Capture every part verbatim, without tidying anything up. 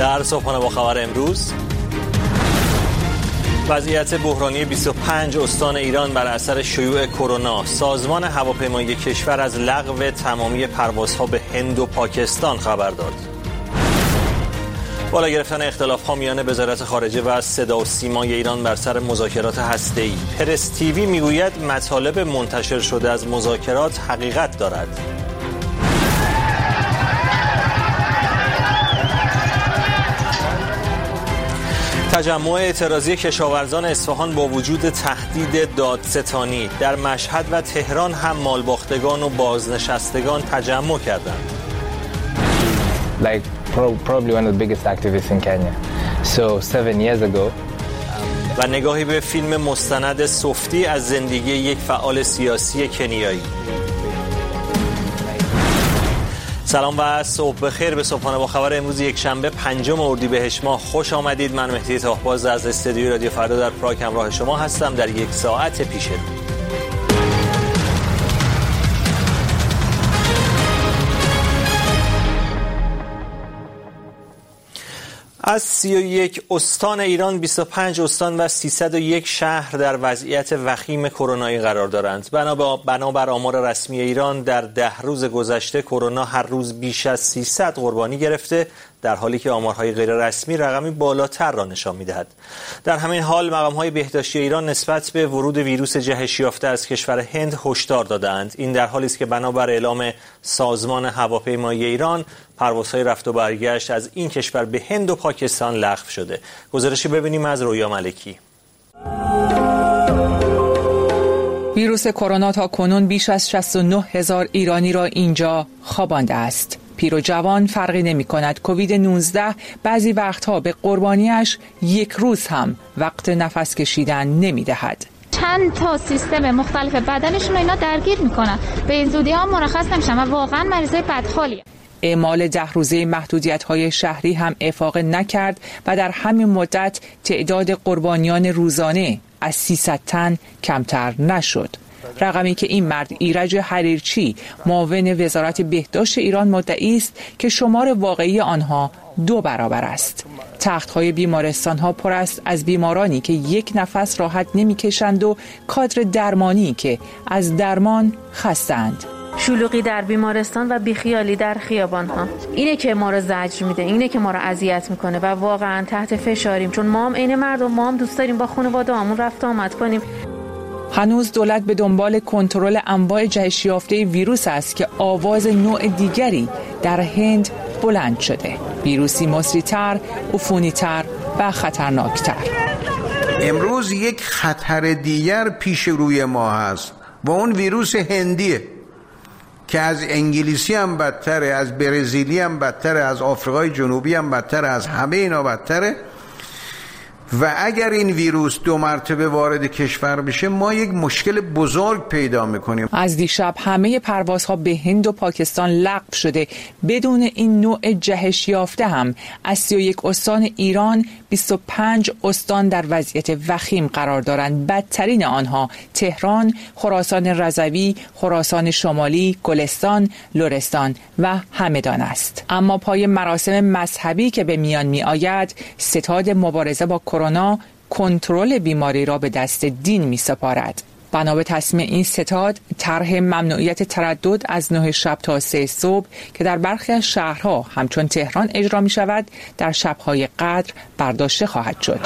در صبحانه با خبر امروز، وضعیت بحرانی بیست و پنج استان ایران بر اثر شیوع کرونا. سازمان هواپیمایی کشور از لغو تمامی پروازها به هند و پاکستان خبر داد. بالا گرفتن اختلاف‌ها میان وزارت خارجه و صدا و سیمای ایران بر سر مذاکرات هسته‌ای. پرس تیوی میگوید مطالب منتشر شده از مذاکرات حقیقت دارد. تجمع اعتراضی کشاورزان اصفهان با وجود تهدید دادستانی. در مشهد و تهران هم مالباختگان و بازنشستگان تجمع کردند. Like probably one of the biggest activists in Kenya. So seven years ago. و نگاهی به فیلم مستند سفتی از زندگی یک فعال سیاسی کنیایی. سلام و صبح بخیر. به صبحانه با خبر امروز یک شنبه پنجم اردیبهشت ماه خوش آمدید. من مهدی تاهباز از استودیوی رادیو فردا در پراگ همراه شما هستم در یک ساعت پیش رو. از سی و یک استان ایران بیست و پنج استان و سیصد و یک شهر در وضعیت وخیم کرونایی قرار دارند. بنابر آمار رسمی ایران در ده روز گذشته کرونا هر روز بیش از سیصد قربانی گرفته، در حالی که آمارهای غیر رسمی رقمی بالاتر را نشان می‌دهد. در همین حال مقام‌های بهداشتی ایران نسبت به ورود ویروس جهش یافته از کشور هند هشدار دادند. این در حالی است که بنابر اعلام سازمان هواپیمایی ایران پروازهای رفت و برگشت از این کشور به هند و پاکستان لغو شده. گزارشی ببینیم از رویا ملکی. ویروس کرونا تا کنون بیش از شصت و نه هزار ایرانی را اینجا خوابانده است. پیر و جوان فرقی نمی کند. کووید نوزده بعضی وقتها به قربانیش یک روز هم وقت نفس کشیدن نمی دهد. چند تا سیستم مختلف بدنشون اینا درگیر میکنن، به این زودی ها مرخص نمیشن و واقعا مریضای بدحالی. اعمال ده روزه محدودیت‌های شهری هم افاقه نکرد و در همین مدت تعداد قربانیان روزانه از سیصد تن کمتر نشد. رقمی که این مرد ایرج حریرچی معاون وزارت بهداشت ایران مدعی است که شمار واقعی آنها دو برابر است. تخت‌های بیمارستان‌ها پر است از بیمارانی که یک نفس راحت نمی‌کشند و کادر درمانی که از درمان خسته‌اند. شلوغی در بیمارستان و بیخیالی در خیابان‌ها اینه که ما رو زجر میده، اینه که ما رو اذیت میکنه و واقعا تحت فشاریم، چون ما هم عین مردم، ما هم دوست داریم با خانواده‌هامون رفت آمد کنیم. هنوز دولت به دنبال کنترل انواع جهش یافته ویروس است که آواز نوع دیگری در هند بلند شده. ویروسی مصری‌تر، عفونی‌تر و خطرناکتر. امروز یک خطر دیگر پیش روی ما هست و اون ویروس هندیه که از انگلیسی هم بدتره، از برزیلی هم بدتره، از آفریقای جنوبی هم بدتره، از همه اینا بدتره. و اگر این ویروس دو مرتبه وارد کشور بشه ما یک مشکل بزرگ پیدا میکنیم. از دیشب همه پروازها به هند و پاکستان لغو شده. بدون این نوع جهش یافته هم از سی و یک استان ایران بیست و پنج استان در وضعیت وخیم قرار دارند. بدترین آنها تهران، خراسان رضوی، خراسان شمالی، گلستان، لرستان و همدان است. اما پای مراسم مذهبی که به میان می آید، ستاد مبارزه با کرونا کنترل بیماری را به دست دین می سپارد. بنا به تصمیم این ستاد، طرح ممنوعیت تردد از نه شب تا سه صبح که در برخی از شهرها همچون تهران اجرا می شود، در شبهای قدر برداشته خواهد شد.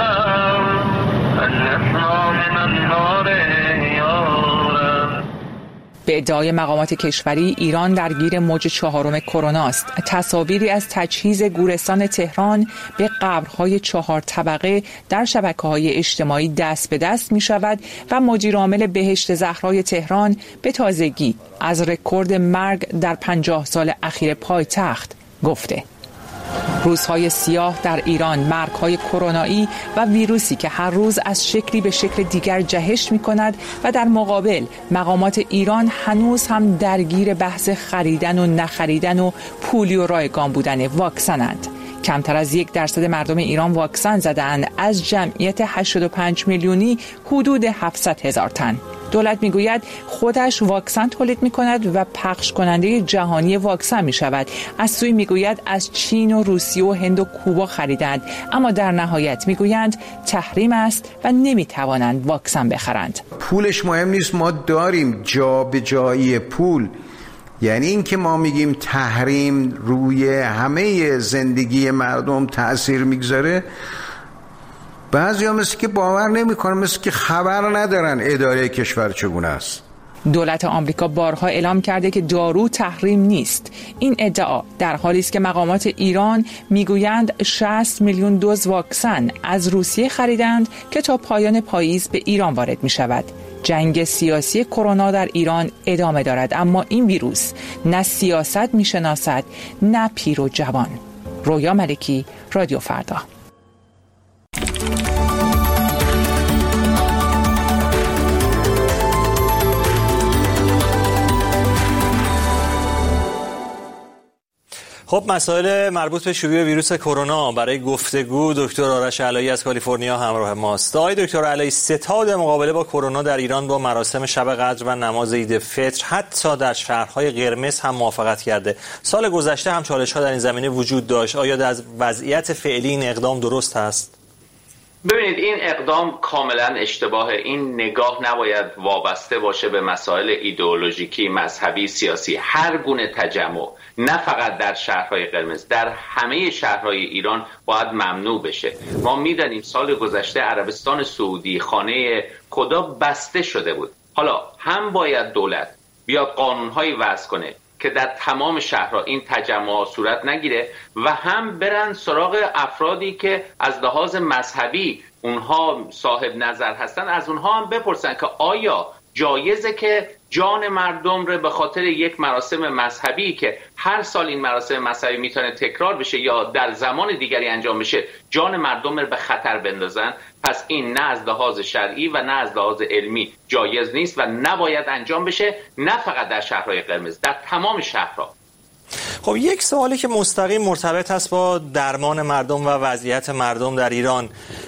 به ادعای مقامات کشوری، ایران درگیر موج چهارم کرونا است. تصاویری از تجهیز گورستان تهران به قبرهای چهار طبقه در شبکه‌های اجتماعی دست به دست می شود و مدیر عامل بهشت زهرای تهران به تازگی از رکورد مرگ در پنجاه سال اخیر پایتخت گفته. روزهای سیاه در ایران، مرگ‌های کرونایی و ویروسی که هر روز از شکلی به شکل دیگر جهش می‌کند و در مقابل مقامات ایران هنوز هم درگیر بحث خریدن و نخریدن و پولی و رایگان بودن واکسنند. کمتر از یک درصد مردم ایران واکسن زدند، از جمعیت هشتاد و پنج میلیونی حدود هفتصد هزار تن. دولت میگوید خودش واکسن تولید میکند و پخش کننده جهانی واکسن میشود. از سوی میگوید از چین و روسیه و هند و کوبا خریدند، اما در نهایت میگویند تحریم است و نمیتوانند واکسن بخرند. پولش مهم نیست، ما داریم جابجایی پول. یعنی این که ما میگیم تحریم روی همه زندگی مردم تأثیر میگذاره، بعضی ها مثل که باور نمی کنن، مثل که خبر ندارن اداره کشور چگونه است. دولت آمریکا بارها اعلام کرده که دارو تحریم نیست. این ادعا در حالی است که مقامات ایران میگویند شصت میلیون دوز واکسن از روسیه خریدند که تا پایان پاییز به ایران وارد می شود. جنگ سیاسی کرونا در ایران ادامه دارد، اما این ویروس نه سیاست می شناسد نه پیر و جوان. رویا ملکی، رادیو فردا. خب مسائل مربوط به شیوع ویروس کرونا برای گفتگو دکتر آرش علایی از کالیفرنیا همراه ماست. آقای دکتر علایی، ستاد مقابله با کرونا در ایران با مراسم شب قدر و نماز عید فطر حتی در شهرهای قرمز هم موافقت کرده. سال گذشته هم چالش‌ها در این زمینه وجود داشت. آیا در وضعیت فعلی این اقدام درست است؟ ببینید، این اقدام کاملا اشتباهه. این نگاه نباید وابسته باشه به مسائل ایدئولوژیکی، مذهبی، سیاسی. هر گونه تجمع، نه فقط در شهرهای قرمز، در همه شهرهای ایران باید ممنوع بشه. ما میدانیم سال گذشته عربستان سعودی، خانه خدا بسته شده بود. حالا هم باید دولت بیاد قانونهایی وضع کنه که در تمام شهرها این تجمع صورت نگیره و هم برن سراغ افرادی که از لحاظ مذهبی اونها صاحب نظر هستن، از اونها هم بپرسن که آیا جایزه که جان مردم رو به خاطر یک مراسم مذهبی که هر سال این مراسم مذهبی میتونه تکرار بشه یا در زمان دیگری انجام بشه، جان مردم رو به خطر بندازن؟ پس این نه از لحاظ شرعی و نه از لحاظ علمی جایز نیست و نباید انجام بشه، نه فقط در شهرهای قرمز، در تمام شهرها. خب یک سوالی که مستقیم مرتبط است با درمان مردم و وضعیت مردم در ایران،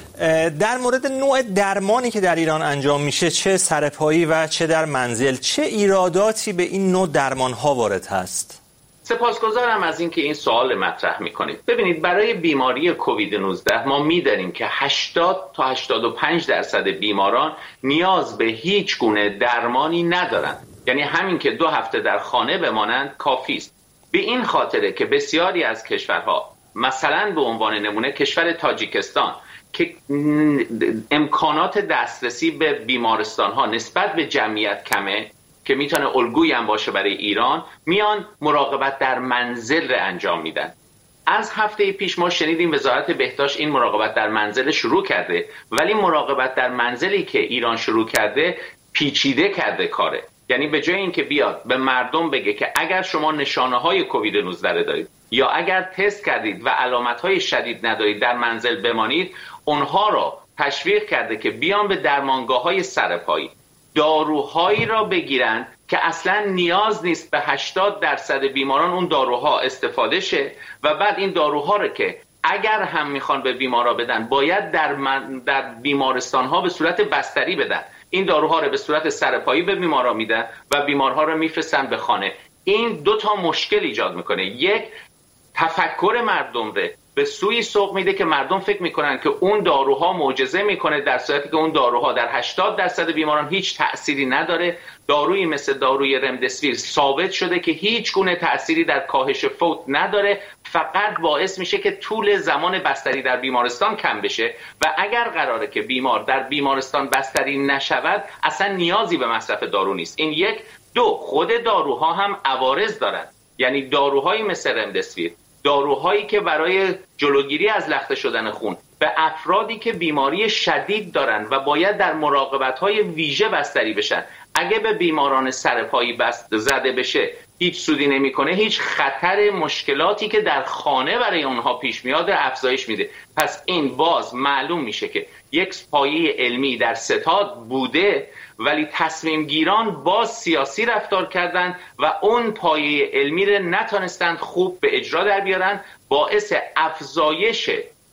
در مورد نوع درمانی که در ایران انجام میشه، چه سرپایی و چه در منزل، چه ایراداتی به این نوع درمان‌ها وارد هست؟ سپاسگزارم از اینکه این سوال مطرح میکنید. ببینید، برای بیماری کووید نوزده ما میدانیم که هشتاد تا هشتاد و پنج درصد بیماران نیاز به هیچ گونه درمانی ندارند. یعنی همین که دو هفته در خانه بمانند کافی است. به این خاطره که بسیاری از کشورها، مثلا به عنوان نمونه کشور تاجیکستان که امکانات دسترسی به بیمارستان ها نسبت به جمعیت کمه که میتونه الگویی هم باشه برای ایران، میان مراقبت در منزل رو انجام میدن. از هفته پیش ما شنیدیم وزارت بهداشت این مراقبت در منزل شروع کرده، ولی مراقبت در منزلی که ایران شروع کرده پیچیده کرده کاره. یعنی به جای اینکه بیاد به مردم بگه که اگر شما نشانه های کووید نوزده دارید یا اگر تست کردید و علامت های شدید ندارید در منزل بمانید، اونها را تشویق کرده که بیان به درمانگاه های سرپایی داروهایی را بگیرند که اصلا نیاز نیست به هشتاد درصد بیماران اون داروها استفاده شه و بعد این داروها را که اگر هم میخوان به بیمارا بدن باید در, من در بیمارستان ها به صورت بستری بدن. این داروها رو به صورت سرپایی به بیمارا میدن و بیمارها رو میفرستن به خانه. این دو تا مشکل ایجاد میکنه. یک، تفکر مردم رو به سوی سوق میده که مردم فکر میکنن که اون داروها معجزه میکنه، در صورتی که اون داروها در هشتاد درصد بیماران هیچ تأثیری نداره. دارویی مثل داروی رمدسویر ثابت شده که هیچ گونه تأثیری در کاهش فوت نداره، فقط باعث میشه که طول زمان بستری در بیمارستان کم بشه و اگر قراره که بیمار در بیمارستان بستری نشود اصلا نیازی به مصرف دارو نیست. این یک. دو، خود داروها هم عوارض دارن. یعنی داروهایی مثل رمدسویر، داروهایی که برای جلوگیری از لخته شدن خون به افرادی که بیماری شدید دارن و باید در مراقبت‌های ویژه بستری بشن، اگه به بیماران سرپایی بست زده بشه هیچ سودی نمیکنه، هیچ خطر مشکلاتی که در خانه برای اونها پیش میاد افزایش میده. پس این باز معلوم میشه که یک پایه علمی در ستاد بوده ولی تصمیم گیران باز سیاسی رفتار کردن و اون پایه علمی رو نتونستند خوب به اجرا در بیارن، باعث افزایش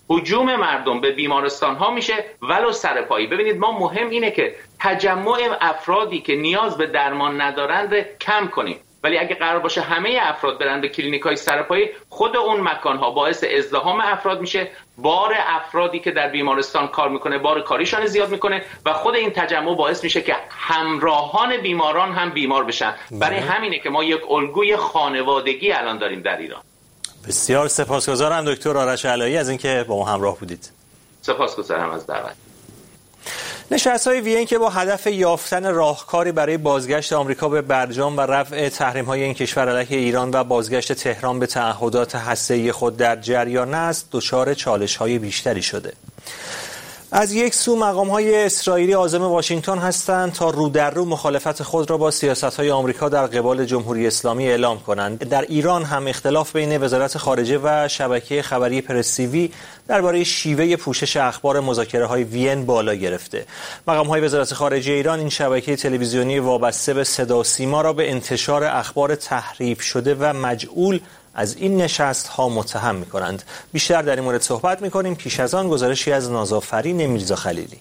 هجوم مردم به بیمارستان ها میشه ولو سرپایی. ببینید ما مهم اینه که تجمع افرادی که نیاز به درمان ندارند کم کنیم، ولی اگه قرار باشه همه افراد برن به کلینیک‌های سرپایی، خود اون مکان‌ها باعث ازدحام افراد میشه، بار افرادی که در بیمارستان کار میکنه بار کاریشان زیاد میکنه و خود این تجمع باعث میشه که همراهان بیماران هم بیمار بشن. برای همینه که ما یک الگوی خانوادگی الان داریم در ایران. بسیار سپاسگزارم دکتر آرش علایی از اینکه با ما همراه بودید. سپاسگزارم از دعوت. نشست‌های وین که با هدف یافتن راهکاری برای بازگشت آمریکا به برجام و رفع تحریم‌های این کشور علیه ایران و بازگشت تهران به تعهدات هسته‌ای خود در جریان است، دچار چالش‌های بیشتری شده. از یک سو مقام‌های اسرائیلی عازم واشنگتن هستند تا رو در رو مخالفت خود را با سیاست‌های آمریکا در قبال جمهوری اسلامی اعلام کنند. در ایران هم اختلاف بین وزارت خارجه و شبکه خبری پرس تیوی درباره شیوه پوشش اخبار مذاکره‌های وین بالا گرفته. مقام‌های وزارت خارجه ایران این شبکه تلویزیونی وابسته به صدا و سیما را به انتشار اخبار تحریف شده و مجعول از این نشست ها متهم می کنند. بیشتر در این مورد صحبت می کنیم. پیش از آن گزارشی از نازآفرین میرزا خلیلی.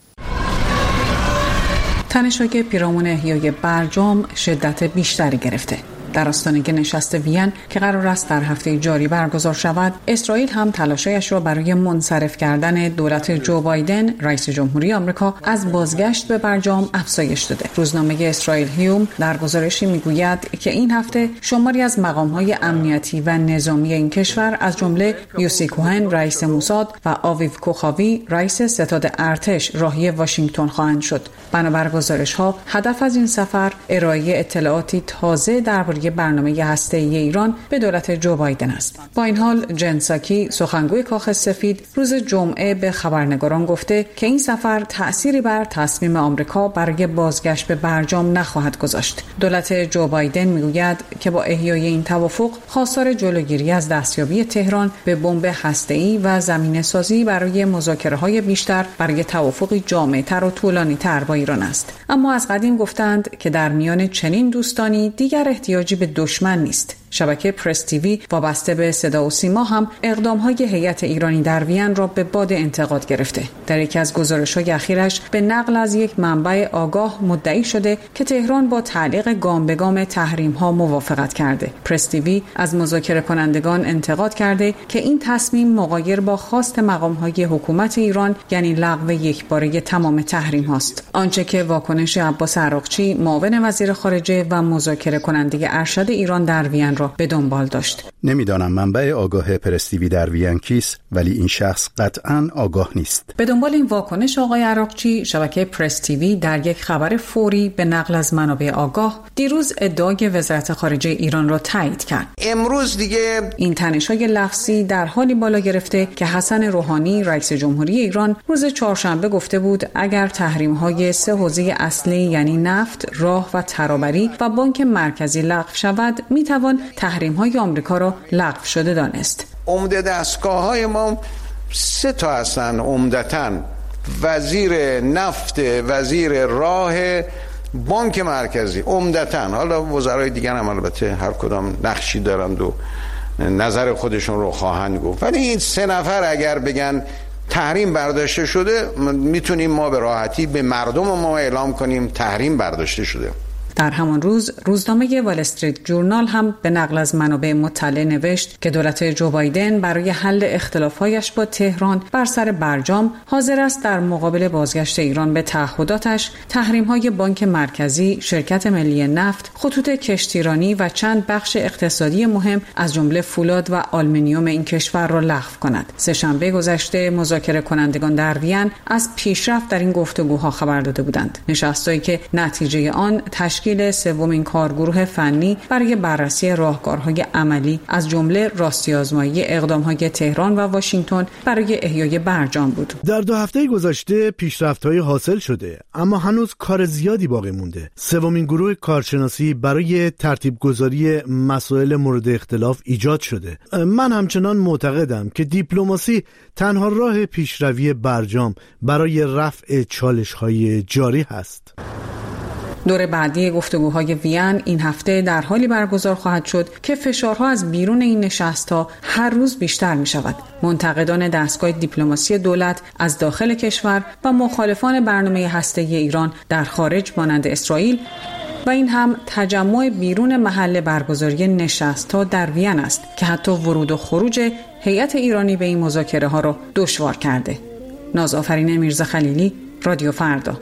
تنش‌های پیرامون احیای برجام شدت بیشتری گرفته. در آستانه نشست وین که قرار است در هفته جاری برگزار شود، اسرائیل هم تلاشش را برای منصرف کردن دولت جو بایدن رئیس جمهوری آمریکا از بازگشت به برجام افزایش داده. روزنامه اسرائیل هیوم در گزارشی میگوید که این هفته شماری از مقام‌های امنیتی و نظامی این کشور از جمله یوسی کوهن رئیس موساد و آویو کوخاوی رئیس ستاد ارتش راهی واشنگتن خواهند شد. بنابر گزارش‌ها هدف از این سفر ارائه اطلاعاتی تازه درباره برنامه هسته‌ای ایران به دولت جو بایدن است. با این حال جن ساکی سخنگوی کاخ سفید روز جمعه به خبرنگاران گفته که این سفر تأثیری بر تصمیم آمریکا برای بازگشت به برجام نخواهد گذاشت. دولت جو بایدن میگوید که با احیای این توافق خواستار جلوگیری از دستیابی تهران به بمب هسته‌ای و زمینه‌سازی برای مذاکره‌های بیشتر برای توافقی جامع‌تر و طولانی‌تر با ایران است. اما از قدیم گفتند که در میان چنین دوستانی دیگر احتیاجی به دشمن نیست. شبکه پرس تیوی وابسته به صدا و سیما هم اقدام‌های هیئت ایرانی در وین را به باد انتقاد گرفته. در یکی از گزارش‌های اخیرش به نقل از یک منبع آگاه مدعی شده که تهران با تعلیق گام به گام تحریم‌ها موافقت کرده. پرس تیوی از مذاکره کنندگان انتقاد کرده که این تصمیم مغایر با خواست مقام‌های حکومت ایران یعنی لغو یکباره تمام تحریم است. آنچه که واکنش عباس عراقچی معاون وزیر خارجه و مذاکره کننده ارشد ایران در وین به دنبال داشت. نمیدانم منبع آگاه پرس تیوی در وین کیست، ولی این شخص قطعاً آگاه نیست. به دنبال این واکنش آقای عراقچی، شبکه پرس تیوی در یک خبر فوری به نقل از منابع آگاه دیروز ادعای وزارت خارجه ایران را تایید کرد. امروز دیگه این تنش‌های لفظی در حالی بالا گرفته که حسن روحانی رئیس جمهوری ایران روز چهارشنبه گفته بود اگر تحریم‌های سه حوزه اصلی یعنی نفت، راه و ترابری و بانک مرکزی لغو شود، میتوان تحریم‌های آمریکا را لغو شده دانست. عمده دستگاه‌های ما سه تا هستن عمدتاً: وزیر نفت، وزیر راه، بانک مرکزی. عمدتاً، حالا وزرای دیگر هم البته هر کدام نقشی دارند و نظر خودشون رو خواهند گفت، ولی این سه نفر اگر بگن تحریم برداشته شده، میتونیم ما به راحتی به مردم ما اعلام کنیم تحریم برداشته شده. در همان روز روزنامه وال استریت جورنال هم به نقل از منابع مطلع نوشت که دولت جو بایدن برای حل اختلاف‌هایش با تهران بر سر برجام حاضر است در مقابل بازگشت ایران به تعهداتش تحریم‌های بانک مرکزی، شرکت ملی نفت، خطوط کشتیرانی و چند بخش اقتصادی مهم از جمله فولاد و آلومینیوم این کشور را لغو کند. سه‌شنبه گذشته مذاکره کنندگان در وین از پیشرفت در این گفتگوها خبر داده بودند. نشستایی که نتیجه آن تشکیل سومین کارگروه فنی برای بررسی راهکارهای عملی از جمله راستی‌آزمایی اقدام‌های تهران و واشنگتن برای احیای برجام بود. در دو هفته گذشته پیشرفت‌های حاصل شده، اما هنوز کار زیادی باقی مونده. سومین گروه کارشناسی برای ترتیب‌گذاری مسائل مورد اختلاف ایجاد شده. من همچنان معتقدم که دیپلماسی تنها راه پیشروی برجام برای رفع چالش‌های جاری هست. دور بعدی گفتگوهای وین این هفته در حالی برگزار خواهد شد که فشارها از بیرون این نشست‌ها هر روز بیشتر می‌شود. منتقدان دستگاه دیپلماسی دولت از داخل کشور و مخالفان برنامه هسته‌ای ایران در خارج مانند اسرائیل و این هم تجمع بیرون محل برگزاری نشست‌ها در وین است که حتی ورود و خروج هیئت ایرانی به این مذاکره‌ها را دشوار کرده. نازآفرین میرزا خلیلی، رادیو فردا.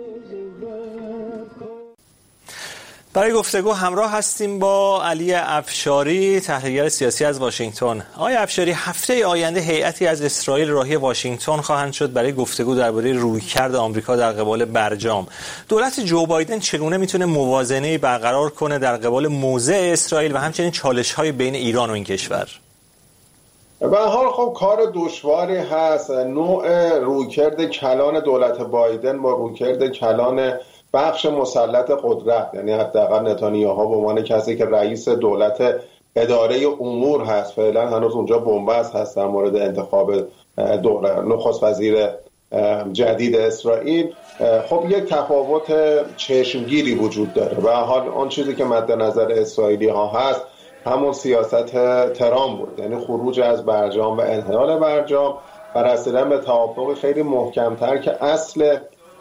برای گفتگو همراه هستیم با علی افشاری، تحلیلگر سیاسی از واشنگتن. آقای افشاری، هفته آینده هیئتی از اسرائیل راهی واشنگتن خواهند شد برای گفتگو درباره رویکرد آمریکا در قبال برجام. دولت جو بایدن چگونه میتونه موازنه برقرار کنه در قبال موضع اسرائیل و همچنین چالش‌های بین ایران و این کشور؟ به هر حال خب کار دشواری هست. نوع رویکرد کلان دولت بایدن با رویکرد کلان بخش مسلط قدرت، یعنی حداقل نتانیاهو به عنوان کسی که رئیس دولت اداره امور هست، فعلا هنوز اونجا بنبست هست در مورد انتخاب نخست وزیر جدید اسرائیل، خب یک تفاوت چشمگیری وجود داره. به هر حال اون چیزی که مد نظر اسرائیلی ها هست همون سیاست ترامپ بود، یعنی خروج از برجام و انحلال برجام و رسیدن به توافق خیلی محکم‌تر که اصل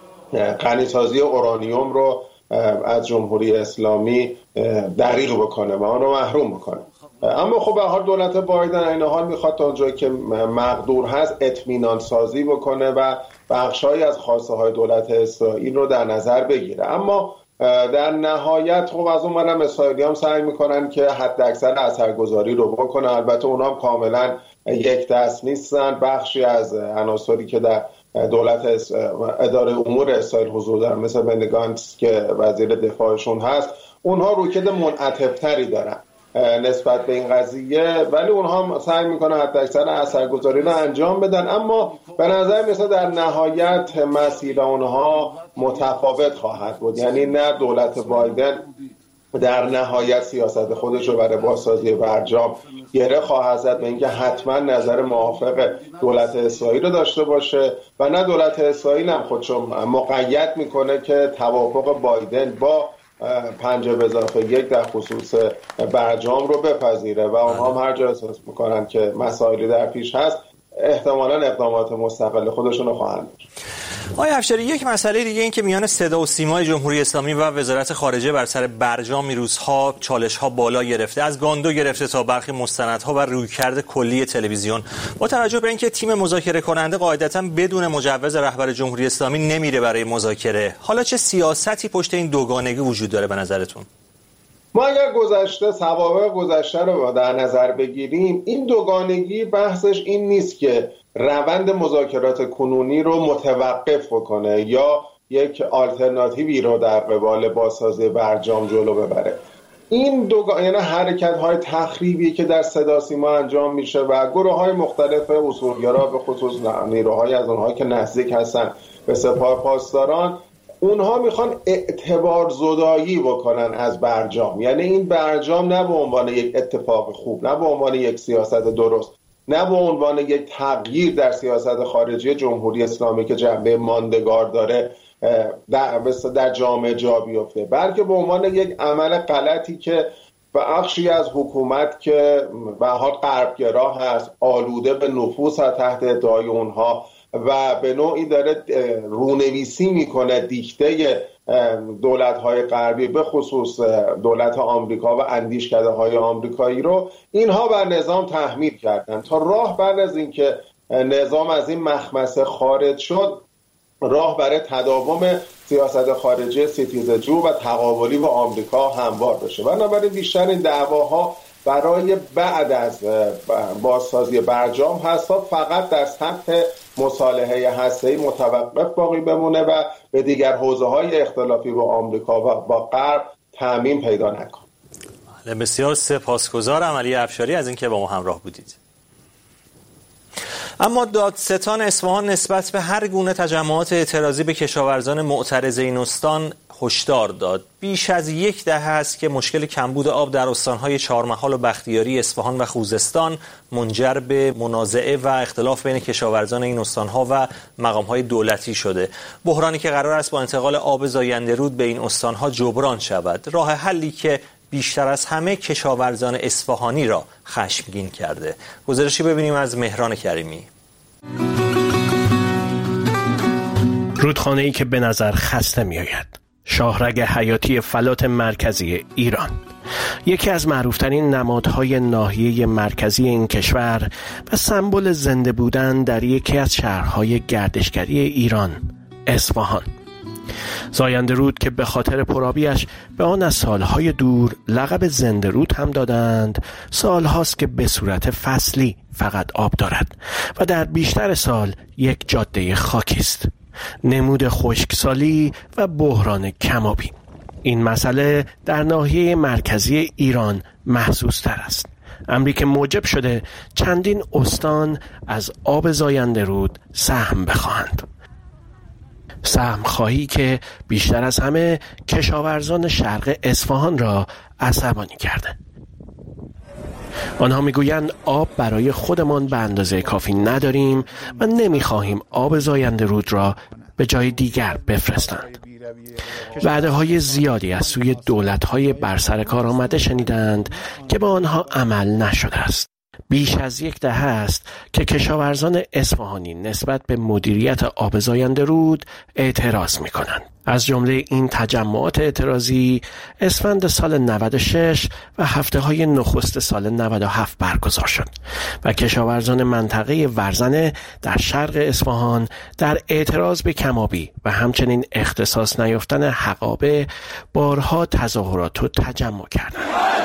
غنی‌سازی اورانیوم رو از جمهوری اسلامی دریغ بکنه و آن رو محروم بکنه. اما خب به هر حال دولت بایدن این حال میخواد تا اونجایی که مقدور هست اطمینان سازی بکنه و بخشایی از خواسته های دولت اسرائیل رو در نظر بگیره. اما در نهایت خب از اون منم اسرائیلی هم سعی میکنن که حد اکثر اثرگذاری رو بکنن. البته اونا هم کاملا یک دست نیستن. بخشی از عناصری که در دولت اداره امور اسرائیل حضور دارن مثل بنی گانتس که وزیر دفاعشون هست، اونها رویکرد منعطف‌تری دارن نسبت به این قضیه، ولی اونها هم سعی میکنن حتی اکثر اثرگذاری رو انجام بدن. اما به نظر میاد در نهایت مسیر اونها متفاوت خواهد بود، یعنی نه دولت بایدن در نهایت سیاست خودش رو برای بازسازی برجام گره خواهد زد به اینکه حتما نظر موافق دولت اسرائیل رو داشته باشه و نه دولت اسرائیل هم خودشو مقید میکنه که توافق بایدن با پنجاه به اضافه یک در خصوص برجام رو بپذیره و اونها هم هر جا احساس میکنن که مسائلی در پیش هست احتمالاً اقدامات مستقل خودشون رو خواهند داشت. آقای افشاری، یک مسئله دیگه این که میان صدا و سیمای جمهوری اسلامی و وزارت خارجه بر سر برجام این روزها چالش‌ها بالا گرفته، از گاندو گرفته تا برخی مستندها و رویکرد کلی تلویزیون. با توجه به اینکه تیم مذاکره کننده قاعدتاً بدون مجوز رهبر جمهوری اسلامی نمیره برای مذاکره، حالا چه سیاستی پشت این دوگانگی وجود داره به نظرتون؟ ما اگر گذشته سوابق گذشته رو در نظر بگیریم، این دوگانگی بحثش این نیست که روند مذاکرات کنونی رو متوقف بکنه یا یک آلترناتیوی رو در قبال بازسازی برجام جلو ببره. این دو یعنی حرکت‌های تخریبی که در صدا سیما انجام میشه و گروه‌های مختلف اصولگرا به خصوص نیروهای از اونهایی که نزدیک هستن به سپاه پاسداران، اونها میخوان اعتبار زدایی بکنن از برجام. یعنی این برجام نه به عنوان یک اتفاق خوب، نه به عنوان یک سیاست درست، نه به عنوان یک تغییر در سیاست خارجی جمهوری اسلامی که جنبه ماندگار داره در, در جامعه جا بیفته، بلکه به عنوان یک عمل غلطی که بخشی از حکومت که به حال غربگرا هست، آلوده به نفوذ تحت ادعای اونها و به نوعی داره رونویسی میکنه دیکته دولت‌های غربی به خصوص دولت آمریکا و اندیشکده‌های آمریکایی رو اینها بر نظام تحمیل کردن تا راه بعد از اینکه نظام از این مخمسه خارج شد، راه برای تداوم سیاست خارجی ستیزجو و تقابلی با آمریکا هموار بشه. بنابراین بیشتر این دعواها برای بعد از بازسازی برجام هست تا فقط در سطح مصالحه هسته‌ای متوقف باقی بمونه و به دیگر حوزه‌های اختلافی با آمریکا و با غرب تعمیم پیدا نکنه. بسیار سپاسگزارم علی افشاری از اینکه با ما همراه بودید. اما دادستان اصفهان نسبت به هر گونه تجمعات اعتراضی به کشاورزان معترض این استان هشدار داد. بیش از یک دهه است که مشکل کمبود آب در استان‌های چهارمحال و بختیاری، اصفهان و خوزستان منجر به منازعه و اختلاف بین کشاورزان این استان‌ها و مقام‌های دولتی شده. بحرانی که قرار است با انتقال آب زاینده رود به این استان‌ها جبران شود. راه حلی که بیشتر از همه کشاورزان اصفهانی را خشمگین کرده. گزارشی ببینیم از مهران کریمی. رودخانه‌ای که به نظر خسته می‌آید. شاهرگ حیاتی فلات مرکزی ایران. یکی از معروفترین نمادهای ناحیه مرکزی این کشور و سمبل زنده بودن در یکی از شهرهای گردشگری ایران، اصفهان. زاینده رود که به خاطر پرآبیش به آن از سالهای دور لقب زنده رود هم دادند، سالهاست که به صورت فصلی فقط آب دارد و در بیشتر سال یک جاده خاکی است. نمود خشکسالی و بحران کم‌آبی. این مسئله در ناحیه مرکزی ایران محسوس تر است. امری که موجب شده چندین استان از آب زاینده رود سهم بخواهند. سهم خواهی که بیشتر از همه کشاورزان شرق اصفهان را عصبانی کرده. آنها میگویند آب برای خودمان به اندازه کافی نداریم و نمیخواهیم آب زاینده رود را به جای دیگر بفرستند. وعده های زیادی از سوی دولت های بر سر کار آمده شنیدند که به آنها عمل نشده است. بیش از یک دهه است که کشاورزان اصفهانی نسبت به مدیریت آب زاینده رود اعتراض می کنند. از جمله این تجمعات اعتراضی اسفند سال نود و شش و هفته های نخست سال نود و هفت برگزار شد و کشاورزان منطقه ورزنه در شرق اصفهان در اعتراض به کم‌آبی و همچنین اختصاص نیافتن حقابه بارها تظاهرات و تجمع کردند.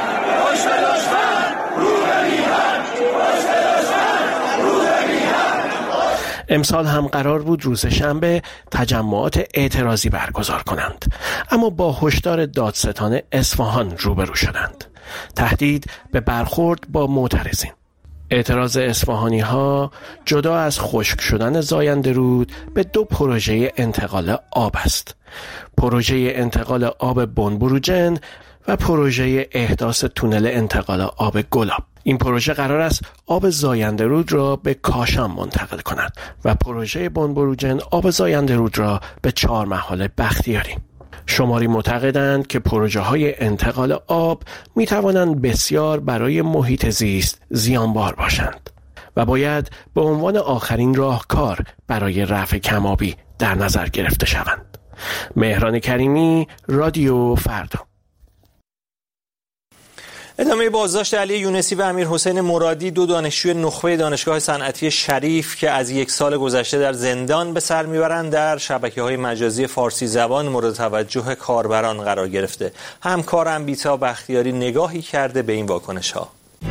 امسال هم قرار بود روز شنبه تجمعات اعتراضی برگزار کنند، اما با هشدار دادستان اصفهان روبرو شدند. تهدید به برخورد با معترضین. اعتراض اصفهانی ها جدا از خشک شدن زاینده رود به دو پروژه انتقال آب است. پروژه انتقال آب بنبروجن و پروژه احداث تونل انتقال آب گلاب. این پروژه قرار است آب زاینده رود را به کاشان منتقل کند و پروژه بنبروجن آب زاینده رود را به چهارمحال بختیاری. شماری معتقدند که پروژه های انتقال آب می توانند بسیار برای محیط زیست زیانبار باشند و باید به عنوان آخرین راهکار برای رفع کم‌آبی در نظر گرفته شوند. مهران کریمی، رادیو فردا. ادامه بازداشت علی یونسی و امیر حسین مرادی، دو دانشجوی نخبه دانشگاه صنعتی شریف که از یک سال گذشته در زندان به سر میبرند، در شبکه‌های مجازی فارسی زبان مورد توجه کاربران قرار گرفته. همکارم بیتا بختیاری نگاهی کرده به این واکنش‌ها.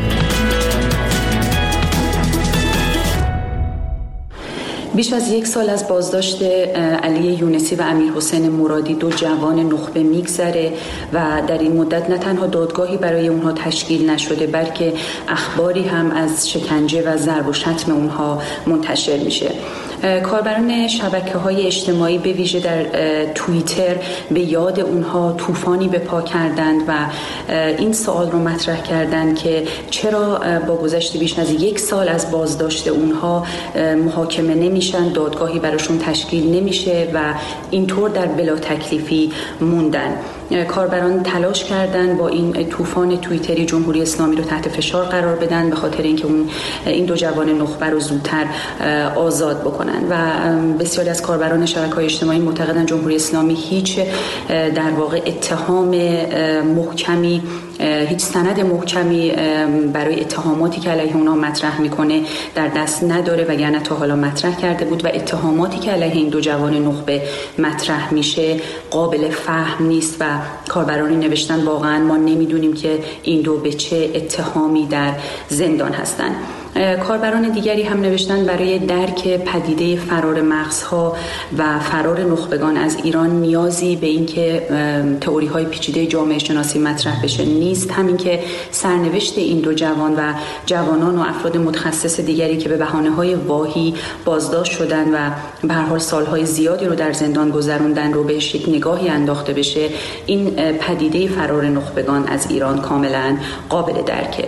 بیش از یک سال از بازداشت علی یونسی و امیر حسین مرادی، دو جوان نخبه، میگذره و در این مدت نه تنها دادگاهی برای اونها تشکیل نشده، بلکه اخباری هم از شکنجه و ضرب و شتم اونها منتشر میشه. کاربران شبکه‌های اجتماعی به ویژه در توییتر به یاد اونها طوفانی به پا کردند و این سوال رو مطرح کردند که چرا با گذشت بیش از یک سال از بازداشت اونها محاکمه نمیشن، دادگاهی براشون تشکیل نمیشه و اینطور در بلا تکلیفی موندن. کاربران تلاش کردند با این طوفان توییتری جمهوری اسلامی رو تحت فشار قرار بدن به خاطر اینکه اون این دو جوان نخبه رو زودتر آزاد بکنن و بسیاری از کاربران شبکه‌های اجتماعی معتقدن جمهوری اسلامی هیچ در واقع اتهام محکمی، هیچ سند محکمی برای اتهاماتی که علیه اونها مطرح میکنه در دست نداره، وگرنه تا حالا مطرح کرده بود و اتهاماتی که علیه این دو جوان نخبه مطرح میشه قابل فهم نیست و کاربرانی نوشتن واقعا ما نمیدونیم که این دو به چه اتهامی در زندان هستن. کاربران دیگری هم نوشتن برای درک پدیده فرار مغزها و فرار نخبگان از ایران نیازی به این که تئوری‌های پیچیده جامعه شناسی مطرح بشه نیست. همین که سرنوشت این دو جوان و جوانان و افراد متخصص دیگری که به بهانه‌های واهی بازداشت شدن و به هر حال سالهای زیادی رو در زندان گذروندن رو بهش یک نگاهی انداخته بشه، این پدیده فرار نخبگان از ایران کاملا قابل درکه.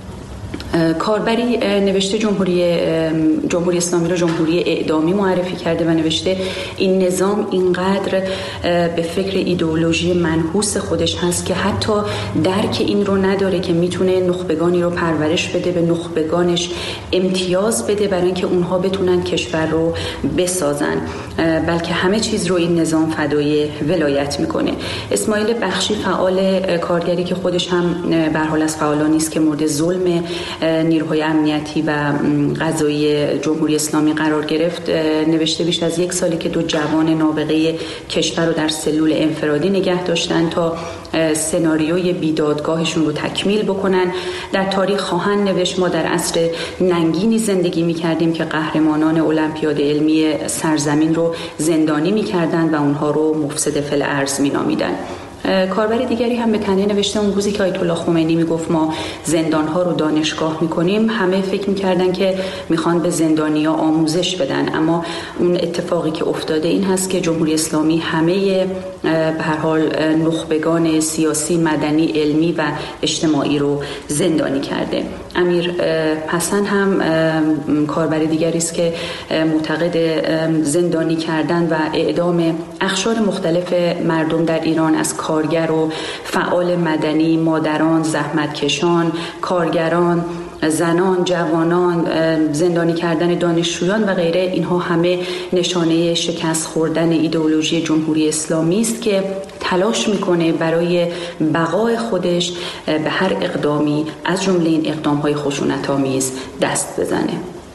کاربری نوشته جمهوری جمهوری اسلامی رو جمهوری اعدامی معرفی کرده و نوشته این نظام اینقدر به فکر ایدئولوژی منحوس خودش هست که حتی درک این رو نداره که میتونه نخبگانی رو پرورش بده، به نخبگانش امتیاز بده برای اینکه اونها بتونن کشور رو بسازن، بلکه همه چیز رو این نظام فدای ولایت میکنه. اسماعیل بخشی فعال کارگری که خودش هم به هر حال از فعالانی است که مورد ظلم نیروهای امنیتی و قضایی جمهوری اسلامی قرار گرفت، نوشته بیش از یک سالی که دو جوان نابغه کشور رو در سلول انفرادی نگه داشتن تا سناریوی بیدادگاهشون رو تکمیل بکنن. در تاریخ خواهند نوشت ما در عصر ننگینی زندگی می‌کردیم که قهرمانان المپیاد علمی سرزمین رو زندانی می‌کردند و اونها رو مفسد فی الارض می‌نامیدند. کاربر دیگری هم به تنه نوشته اون روزی که آیت الله خمینی میگفت ما زندان‌ها رو دانشگاه می‌کنیم، همه فکر می‌کردن که می‌خوان به زندانی‌ها آموزش بدن، اما اون اتفاقی که افتاده این هست که جمهوری اسلامی همه به هر حال نخبگان سیاسی، مدنی، علمی و اجتماعی رو زندانی کرده. امیر حسن هم کاربر دیگری است که معتقد زندانی کردن و اعدام اقشار مختلف مردم در ایران از کارگر و فعال مدنی، مادران، زحمتکشان، کارگران، زنان، جوانان، زندانی کردن دانشجویان و غیره، اینها همه نشانه شکست خوردن ایدئولوژی جمهوری اسلامی است که تلاش میکنه برای بقای خودش به هر اقدامی از جمله این اقدام‌های خشونت‌آمیز دست بزنه.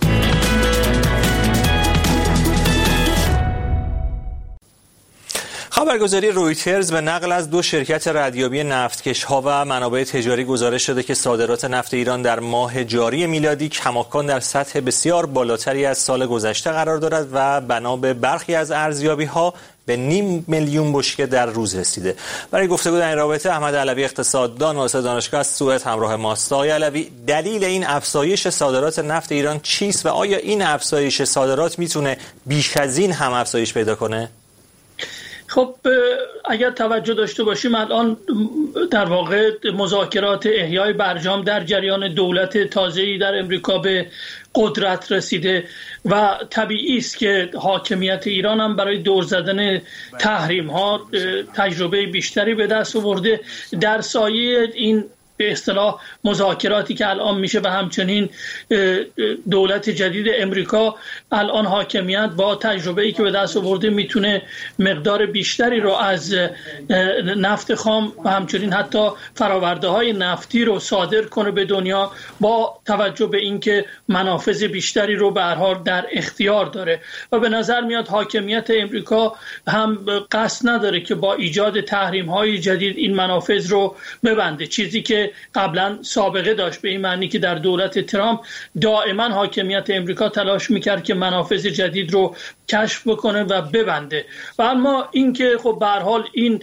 خبرگزاری رویترز به نقل از دو شرکت ردیابی نفتکش‌ها و منابع تجاری گزارش شده که صادرات نفت ایران در ماه جاری میلادی کماکان در سطح بسیار بالاتری از سال گذشته قرار دارد و بنا به برخی از ارزیابی‌ها به نیم میلیون بشکه در روز رسیده. برای گفتگو در این رابطه احمد علوی اقتصاددان واسه دانشگاه از سوئد همراه ماست. آقای علوی، دلیل این افزایش صادرات نفت ایران چیست و آیا این افزایش صادرات میتونه بیش از این هم افزایش پیدا کنه؟ خب اگر توجه داشته باشیم الان در واقع مذاکرات احیای برجام در جریان، دولت تازه‌ای در امریکا به قدرت رسیده و طبیعی است که حاکمیت ایران هم برای دور زدن تحریم ها تجربه بیشتری به دست آورده. در سایه این به اصطلاح مذاکراتی که الان میشه و همچنین دولت جدید امریکا، الان حاکمیت با تجربه‌ای که به دست آورده میتونه مقدار بیشتری رو از نفت خام و همچنین حتی فرآورده‌های نفتی رو صادر کنه به دنیا، با توجه به اینکه منافذ بیشتری رو به هر حال در اختیار داره و به نظر میاد حاکمیت امریکا هم قصد نداره که با ایجاد تحریم‌های جدید این منافذ رو ببنده، چیزی که قبلا سابقه داشت، به این معنی که در دولت ترامپ دائما حاکمیت امریکا تلاش میکرد که منافذ جدید رو کشف بکنه و ببنده. و اما اینکه خب به هر حال این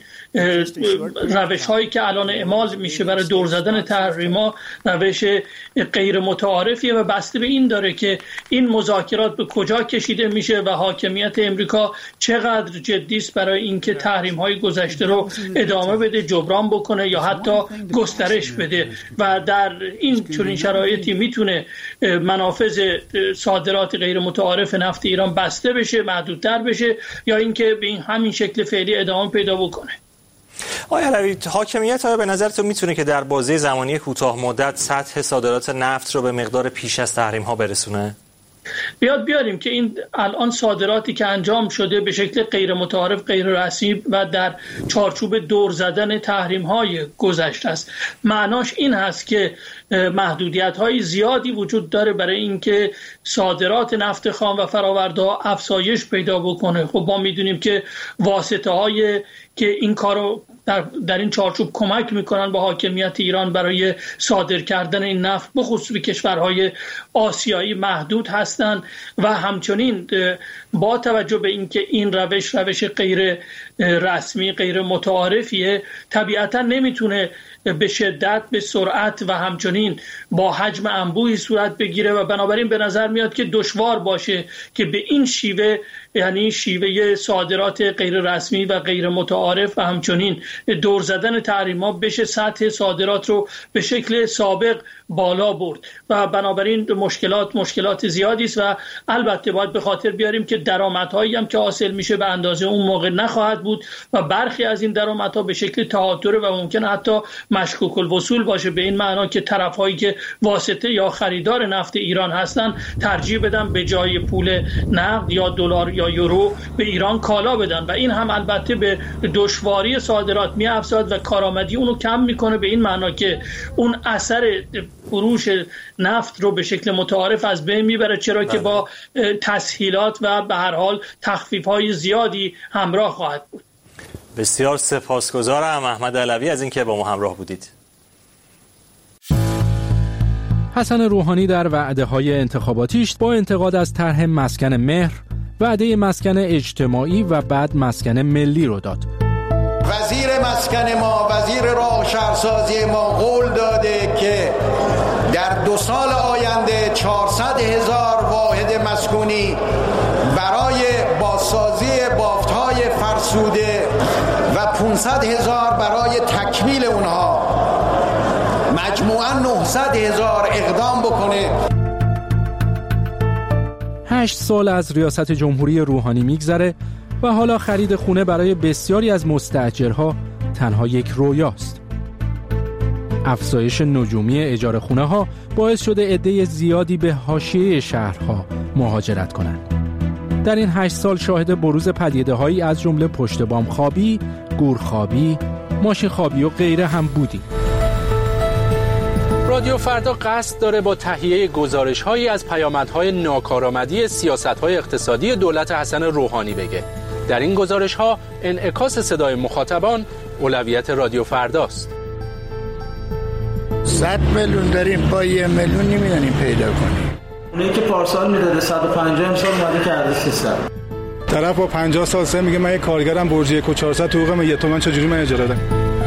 روش هایی که الان اعمال میشه برای دور زدن تحریما روش غیر متعارفیه و بسته به این داره که این مذاکرات به کجا کشیده میشه و حاکمیت امریکا چقدر جدی است برای اینکه تحریم های گذشته رو ادامه بده، جبران بکنه یا حتی گسترش بده و در این چنین شرایطی میتونه منافذ صادرات غیر متعارف نفت ایران بسته بشه، محدودتر بشه، یا اینکه به این همین شکل فعلی ادامه پیدا بکنه. آقای علوی، حاکمیت آیا به نظرتون میتونه که در بازه زمانی کوتاه مدت سطح صادرات نفت رو به مقدار پیش از تحریم ها برسونه؟ بیاد بیاریم که این الان صادراتی که انجام شده به شکل غیر متعارف، غیر رسمی و در چارچوب دور زدن تحریم های گذشته است. معناش این هست که محدودیت های زیادی وجود داره برای اینکه صادرات نفت خام و فرآورده‌ها افزایش پیدا بکنه. خب ما میدونیم که واسطه های که این کارو در, در این چارچوب کمک میکنن با حاکمیت ایران برای صادر کردن این نفت، به خصوص کشورهای آسیایی محدود هستند و همچنین با توجه به اینکه این روش روش غیر رسمی غیر متعارفیه، طبیعتا نمیتونه به شدت، به سرعت و همچنین با حجم انبوهی صورت بگیره و بنابراین به نظر میاد که دشوار باشه که به این شیوه، یعنی شیوه صادرات غیر رسمی و غیر متعارف و همچنین دور زدن تحریم‌ها بشه سطح صادرات رو به شکل سابق بالا برد و بنابراین مشکلات مشکلات زیادی است و البته باید به خاطر بیاریم که درآمدهایی هم که حاصل میشه به اندازه اون موقع نخواهد بود و برخی از این درآمدها به شکل تهاتر و ممکن حتی مشکوک الوصول باشه، به این معنا که طرفایی که واسطه یا خریدار نفت ایران هستن ترجیح بدن به جای پول نقد یا دلار یا یورو به ایران کالا بدن و این هم البته به دشواری صادرات می‌افزاید و کارآمدی اونو کم میکنه، به این معنا که اون اثر فروش نفت رو به شکل متعارف از بین میبره، چرا که با تسهیلات و به هر حال تخفیف‌های زیادی همراه خواهد بود. بسیار سپاسگزارم احمد علوی از اینکه با ما همراه بودید. حسن روحانی در وعده‌های انتخاباتیش با انتقاد از طرح مسکن مهر، وعده مسکن اجتماعی و بعد مسکن ملی رو داد. وزیر مسکن ما، وزیر راه شهرسازی ما قول داده که در دو سال آینده چهارصد هزار واحد مسکونی برای بازسازی بافت‌های فرسوده و پانصد هزار برای تکمیل اونها، مجموعاً نهصد هزار اقدام بکنه. هشت سال از ریاست جمهوری روحانی میگذره و حالا خرید خونه برای بسیاری از مستاجرها تنها یک رویاست. افزایش نجومی اجاره خونه ها باعث شده عده زیادی به حاشیه شهرها مهاجرت کنند. در این هشت سال شاهد بروز پدیده هایی از جمله پشت بام خوابی، گور خوابی، ماشین خوابی و غیره هم بودیم. رادیو فردا قصد داره با تهیه گزارش‌هایی از پیامدهای ناکارآمدی سیاست‌های اقتصادی دولت حسن روحانی بگه. در این گزارش‌ها انعکاس صدای مخاطبان اولویت رادیو فرداست. صد میلیون داریم، با یه میلیون نمیدونیم پیدا کنیم. اونی که پارسال میداده صد و پنجاه امسال اومده کرده سیصد. طرف با پنجاه سال سن میگه من یه کارگرم برج یک و چهارصد حقوقم یه تومن، چجوری من اجاره بدم؟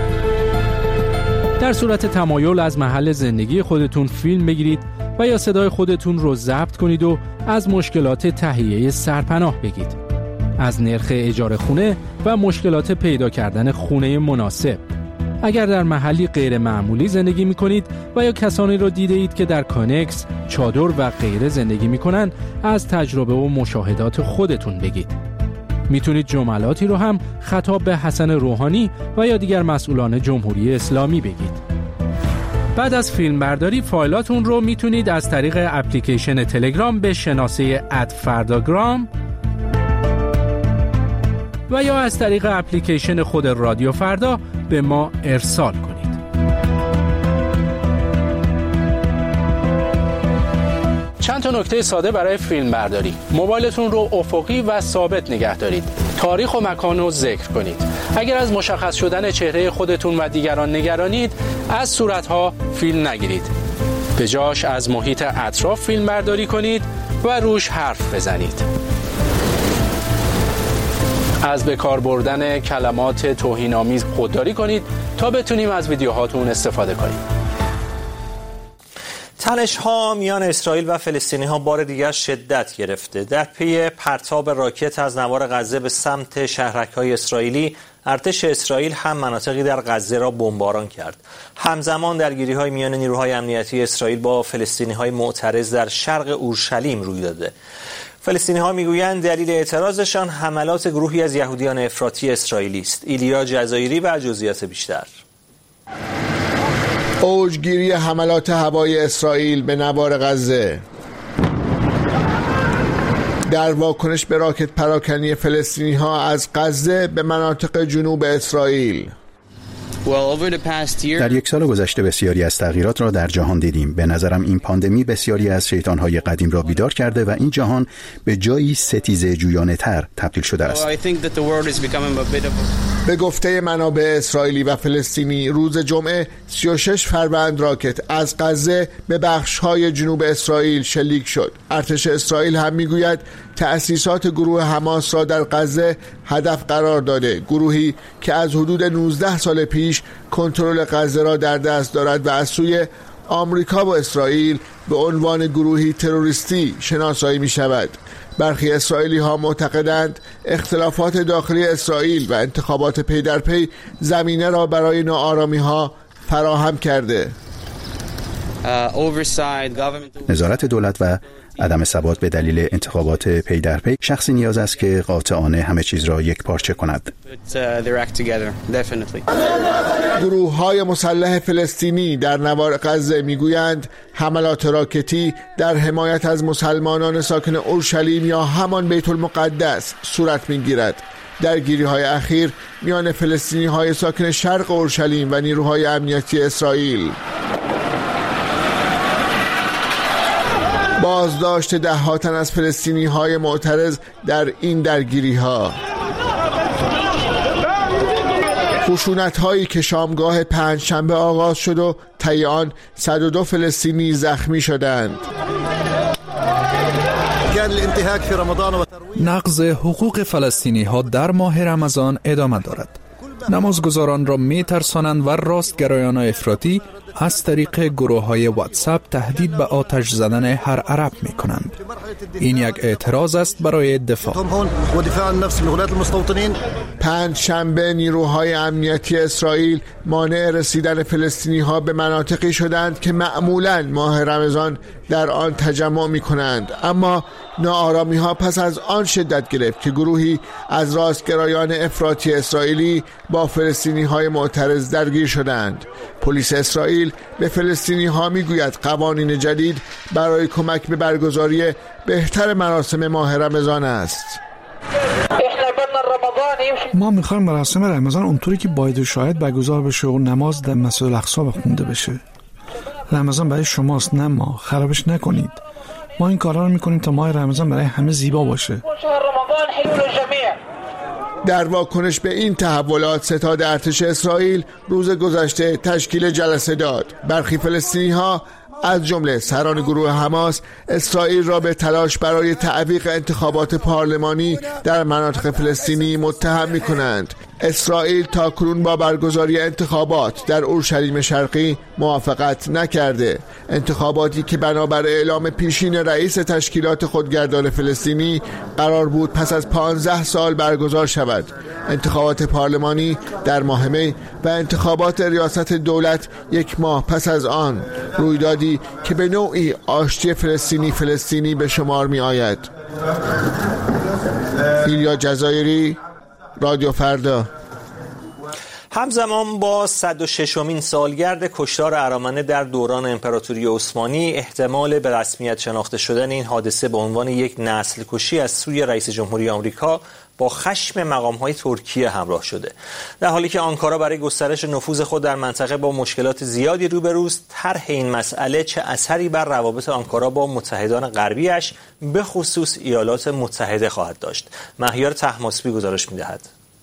در صورت تمایل از محل زندگی خودتون فیلم بگیرید و یا صدای خودتون رو ضبط کنید و از مشکلات تهیه سرپناه بگید. از نرخ اجاره خونه و مشکلات پیدا کردن خونه مناسب. اگر در محلی غیر معمولی زندگی می کنید و یا کسانی رو دیده اید که در کانکس، چادر و غیره زندگی می کنند، از تجربه و مشاهدات خودتون بگید. میتونید جملاتی رو هم خطاب به حسن روحانی و یا دیگر مسئولان جمهوری اسلامی بگید. بعد از فیلم برداری فایلاتون رو میتونید از طریق اپلیکیشن تلگرام به شناسه ات فرداگرام و یا از طریق اپلیکیشن خود رادیو فردا به ما ارسال کنید. چند تا نکته ساده برای فیلم برداری. موبایلتون رو افقی و ثابت نگه دارید. تاریخ و مکان رو ذکر کنید. اگر از مشخص شدن چهره خودتون و دیگران نگرانید، از صورتها فیلم نگیرید. به جاش از محیط اطراف فیلم برداری کنید و روش حرف بزنید. از به کار بردن کلمات توهین‌آمیز خودداری کنید تا بتونیم از ویدیوهاتون استفاده کنیم. تنش‌ها میان اسرائیل و فلسطینی‌ها بار دیگر شدت گرفته. در پی پرتاب راکت از نوار غزه به سمت شهرک‌های اسرائیلی، ارتش اسرائیل هم مناطقی در غزه را بمباران کرد. همزمان درگیری‌های میان نیروهای امنیتی اسرائیل با فلسطینی‌های معترض در شرق اورشلیم روی داده. فلسطینی‌ها میگویند دلیل اعتراضشان حملات گروهی از یهودیان افراطی اسرائیلی است. ایلیا جزایری و جزئیات بیشتر. اوجگیری حملات هوایی اسرائیل به نوار غزه در واکنش به راکت پراکنی فلسطینی‌ها از غزه به مناطق جنوب اسرائیل. در یک سال گذشته بسیاری از تغییرات را در جهان دیدیم. به نظرم این پاندمی بسیاری از شیطان‌های قدیم را بیدار کرده و این جهان به جایی ستیزه جویانه تر تبدیل شده است. به گفته منابع اسرائیلی و فلسطینی، روز جمعه سی و شش فروند راکت از غزه به بخش‌های جنوب اسرائیل شلیک شد. ارتش اسرائیل هم میگوید تأسیسات گروه حماس را در غزه هدف قرار داده، گروهی که از حدود نوزده سال پیش کنترل غزه را در دست دارد و از سوی آمریکا و اسرائیل به عنوان گروهی تروریستی شناسایی می شود. برخی اسرائیلی ها معتقدند اختلافات داخلی اسرائیل و انتخابات پی در پی زمینه را برای ناآرامی ها فراهم کرده. نظارت دولت و عدم ثبات به دلیل انتخابات پی در پی شخصی نیاز است که قاطعانه همه چیز را یک پارچه کند. گروه های مسلح فلسطینی در نوار غزه میگویند حملات راکتی در حمایت از مسلمانان ساکن اورشلیم یا همان بیت المقدس صورت میگیرد. درگیری های اخیر میان فلسطینی های ساکن شرق اورشلیم و نیروهای امنیتی اسرائیل، بازداشت ده ها تن از فلسطینی های معترض در این درگیری ها، خشونت هایی که شامگاه پنج شنبه آغاز شد و طی آن صد و دو فلسطینی زخمی شدند. نقض حقوق فلسطینی ها در ماه رمضان ادامه دارد. نمازگزاران را می ترسانند و راستگرایان افراطی از طریق گروه های واتساپ تهدید به آتش زدن هر عرب می کنند. این یک اعتراض است برای دفاع. پنج شنبه نیروهای امنیتی اسرائیل مانع رسیدن فلسطینی ها به مناطقی شدند که معمولاً ماه رمضان در آن تجمع می کنند، اما ناآرامی ها پس از آن شدت گرفت که گروهی از راستگرایان افراطی اسرائیلی با فلسطینی های معترض درگیر شدند. پلیس اسرائیل به فلسطینی ها می گوید قوانین جدید برای کمک به برگزاری بهتر مراسم ماه رمضان است. ما میخوایم مراسم رمضان اونطوری که باید و شاید برگزار بشه و نماز در مسجد الاقصی بخونده بشه. رمضان برای شماست، نه ما. خرابش نکنید. ما این کارا رو میکنیم تا ماه رمضان برای همه زیبا باشه. در واکنش به این تحولات ستاد ارتش اسرائیل روز گذشته تشکیل جلسه داد. برخی فلسطینی ها از جمله سران گروه حماس اسرائیل را به تلاش برای تعویق انتخابات پارلمانی در مناطق فلسطینی متهم می‌کنند. اسرائیل تاکنون با برگزاری انتخابات در اورشلیم شرقی موافقت نکرده. انتخاباتی که بنابر اعلام پیشین رئیس تشکیلات خودگردان فلسطینی قرار بود پس از پانزده سال برگزار شود. انتخابات پارلمانی در ماه می و انتخابات ریاست دولت یک ماه پس از آن، رویدادی که به نوعی آشتی فلسطینی فلسطینی به شمار می آید. ایلیا جزایری، رادیو فردا. همزمان با صد و ششمین سالگرد کشتار ارامنه در دوران امپراتوری عثمانی، احتمال به رسمیت شناخته شدن این حادثه به عنوان یک نسل کشی از سوی رئیس جمهوری آمریکا با خشم مقام‌های ترکیه همراه شده. در حالی که آنکارا برای گسترش نفوذ خود در منطقه با مشکلات زیادی روبروست، طرح این مسئله چه اثری بر روابط آنکارا با متحدان غربیش به خصوص ایالات متحده خواهد داشت؟ مهیار طهماسبی گزارش می‌دهد.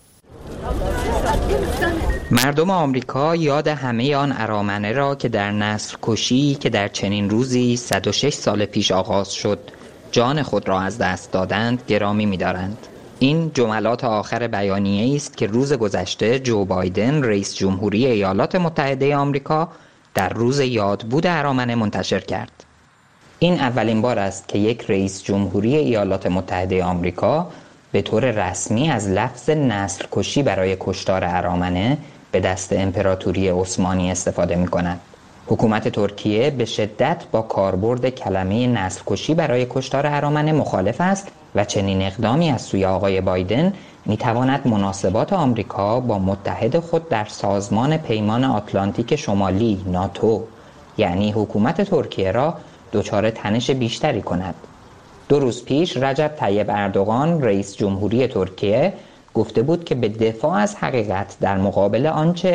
مردم آمریکا یاد همه آن ارامنه را که در نسل کشی که در چنین روزی صد و شش سال پیش آغاز شد جان خود را از دست دادند گرامی می‌دارند. این جملات آخر بیانیه‌ای است که روز گذشته جو بایدن رئیس جمهوری ایالات متحده آمریکا در روز یادبود ارامنه منتشر کرد. این اولین بار است که یک رئیس جمهوری ایالات متحده آمریکا به طور رسمی از لفظ نسل کشی برای کشتار ارامنه به دست امپراتوری عثمانی استفاده می کند. حکومت ترکیه به شدت با کاربرد کلمه نسل کشی برای کشتار ارامنه مخالف است و چنین اقدامی از سوی آقای بایدن می تواند مناسبات آمریکا با متحد خود در سازمان پیمان آتلانتیک شمالی ناتو یعنی حکومت ترکیه را دچار تنش بیشتری کند. دو روز پیش رجب طیب اردوغان رئیس جمهوری ترکیه گفته بود که به دفاع از حقیقت در مقابل آنچه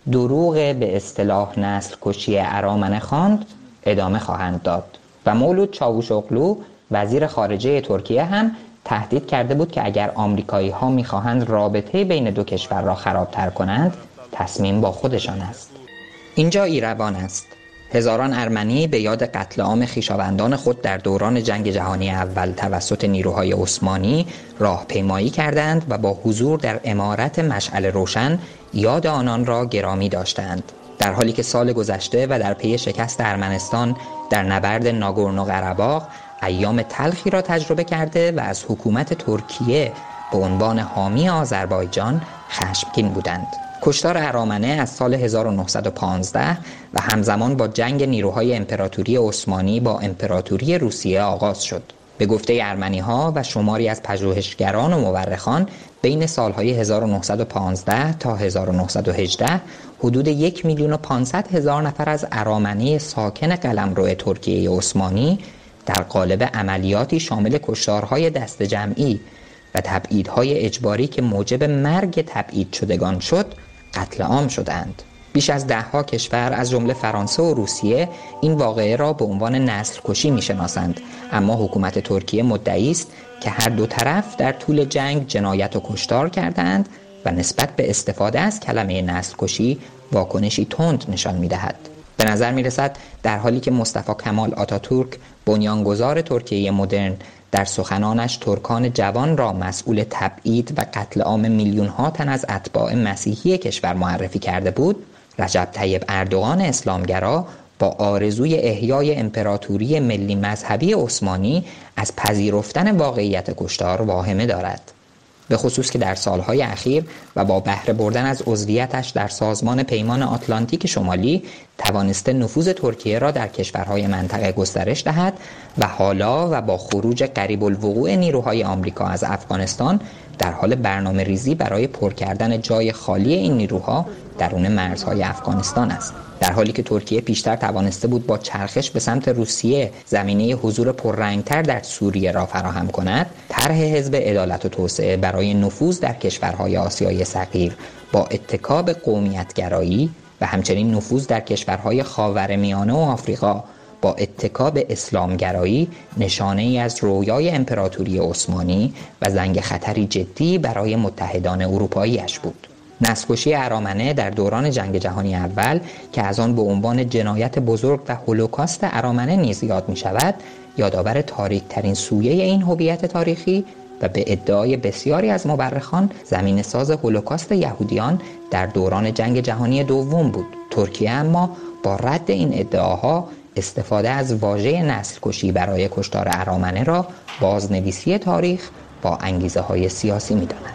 دروغ به اصطلاح نسل کشی ارامنه خواند ادامه خواهند داد. و مولود چاوشوغلو وزیر خارجه ترکیه هم تهدید کرده بود که اگر آمریکایی ها میخواهند رابطه بین دو کشور را خرابتر کنند تصمیم با خودشان است. اینجا ایروان است. هزاران ارمنی به یاد قتل عام خویشاوندان خود در دوران جنگ جهانی اول توسط نیروهای عثمانی راهپیمایی کردند و با حضور در عمارت مشعل روشن یاد آنان را گرامی داشتند. در حالی که سال گذشته و در پی شکست ارمنستان در نبرد ناگورنو قره‌باغ ایام تلخی را تجربه کرده و از حکومت ترکیه به عنوان حامی آذربایجان خشمگین بودند. کشتار ارامنه از سال هزار و نهصد و پانزده و همزمان با جنگ نیروهای امپراتوری عثمانی با امپراتوری روسیه آغاز شد. به گفته ارمنی‌ها و شماری از پژوهشگران و مورخان بین سالهای هزار و نهصد و پانزده تا هزار و نهصد و هجده حدود یک میلیون و پانصد هزار نفر از ارامنی ساکن قلمرو ترکیه عثمانی در قالب عملیاتی شامل کشتارهای دست جمعی و تبعیدهای اجباری که موجب مرگ تبعید شدگان شد قتل عام شدند. بیش از دهها کشور از جمله فرانسه و روسیه این واقعه را به عنوان نسل کشی می‌شناسند، اما حکومت ترکیه مدعی است که هر دو طرف در طول جنگ جنایت و کشتار کردند و نسبت به استفاده از کلمه نسل کشی واکنشی تند نشان می‌دهد. به نظر می‌رسد در حالی که مصطفی کمال آتاتورک بنیانگذار ترکیه مدرن در سخنانش ترکان جوان را مسئول تبعید و قتل عام میلیون‌ها تن از اتباع مسیحی کشور معرفی کرده بود، رجب طیب اردوغان اسلامگرا با آرزوی احیای امپراتوری ملی مذهبی عثمانی از پذیرفتن واقعیت کشتار واهمه دارد. به خصوص که در سالهای اخیر و با بهره بردن از عضویتش در سازمان پیمان آتلانتیک شمالی توانسته نفوذ ترکیه را در کشورهای منطقه گسترش دهد و حالا و با خروج قریب الوقوع نیروهای آمریکا از افغانستان در حال برنامه ریزی برای پر کردن جای خالی این نیروها درون مرزهای افغانستان است. در حالی که ترکیه پیشتر توانسته بود با چرخش به سمت روسیه زمینه حضور پررنگتر در سوریه را فراهم کند، طرح حزب عدالت و توسعه برای نفوذ در کشورهای آسیای صغیر با اتکا قومیتگرایی و همچنین نفوذ در کشورهای خاورمیانه و آفریقا با اتکا به اسلامگرایی نشانه ای از رویای امپراتوری عثمانی و زنگ خطری جدی برای متحدان اروپایی‌اش بود. نسل‌کشی ارامنه در دوران جنگ جهانی اول که از آن به عنوان جنایت بزرگ و هولوکاست ارامنه نیز یاد می شود، یادآور تاریک ترین سویه این هویت تاریخی و به ادعای بسیاری از مورخان زمین ساز هولوکاست یهودیان در دوران جنگ جهانی دوم بود. ترکیه اما با رد این ادعاها استفاده از واژه نسل‌کشی برای کشتار ارامنه را بازنویسی تاریخ با انگیزه های سیاسی می داند.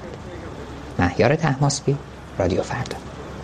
مهیار طهماسبی، رادیو فردا.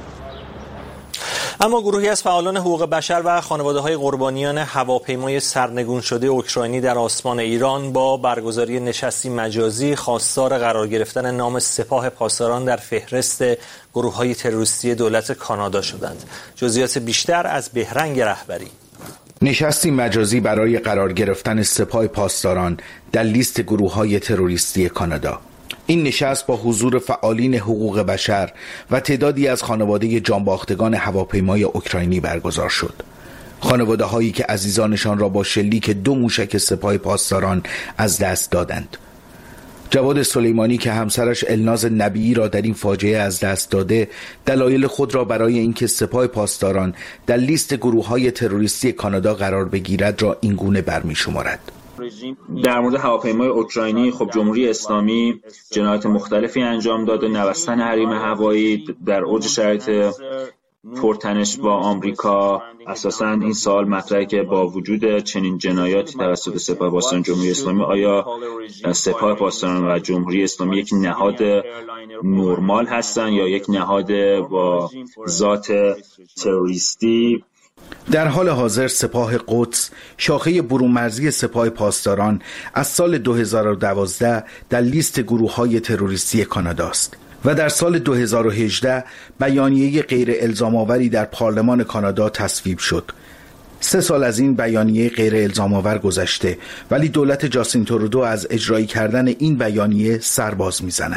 اما گروهی از فعالان حقوق بشر و خانواده‌های قربانیان هواپیمای سرنگون شده اوکراینی در آسمان ایران با برگزاری نشستی مجازی خواستار قرار گرفتن نام سپاه پاسداران در فهرست گروه‌های تروریستی دولت کانادا شدند. جزئیات بیشتر از بهرنگ رهبری. نشستی مجازی برای قرار گرفتن سپاه پاسداران در لیست گروه‌های تروریستی کانادا. این نشست با حضور فعالین حقوق بشر و تعدادی از خانواده جانباختگان هواپیمای اوکراینی برگزار شد. خانواده هایی که عزیزانشان را با شلیک دو موشک سپاه پاسداران از دست دادند. جواد سلیمانی که همسرش الناز نبیی را در این فاجعه از دست داده، دلایل خود را برای اینکه سپاه پاسداران در لیست گروه‌های تروریستی کانادا قرار بگیرد را اینگونه برمی‌شمارد. در مورد هواپیمای اوکراینی، خب جمهوری اسلامی جنایات مختلفی انجام داد و نوستن حریم هوایی در اوج شرایط پرتنش با آمریکا. اساساً این سوال مطرحه که با وجود چنین جنایاتی توسط سپاه پاسداران جمهوری اسلامی، آیا سپاه پاسداران و جمهوری اسلامی یک نهاد نرمال هستن یا یک نهاد با ذات تروریستی؟ در حال حاضر سپاه قدس، شاخه برون‌مرزی سپاه پاسداران، از سال دو هزار و دوازده در لیست گروه‌های تروریستی کانادا است و در سال دو هزار و هجده بیانیه غیر الزام آوری در پارلمان کانادا تصویب شد. سه سال از این بیانیه غیر الزام آور گذشته، ولی دولت جاستین ترودو از اجرایی کردن این بیانیه سرباز می‌زند.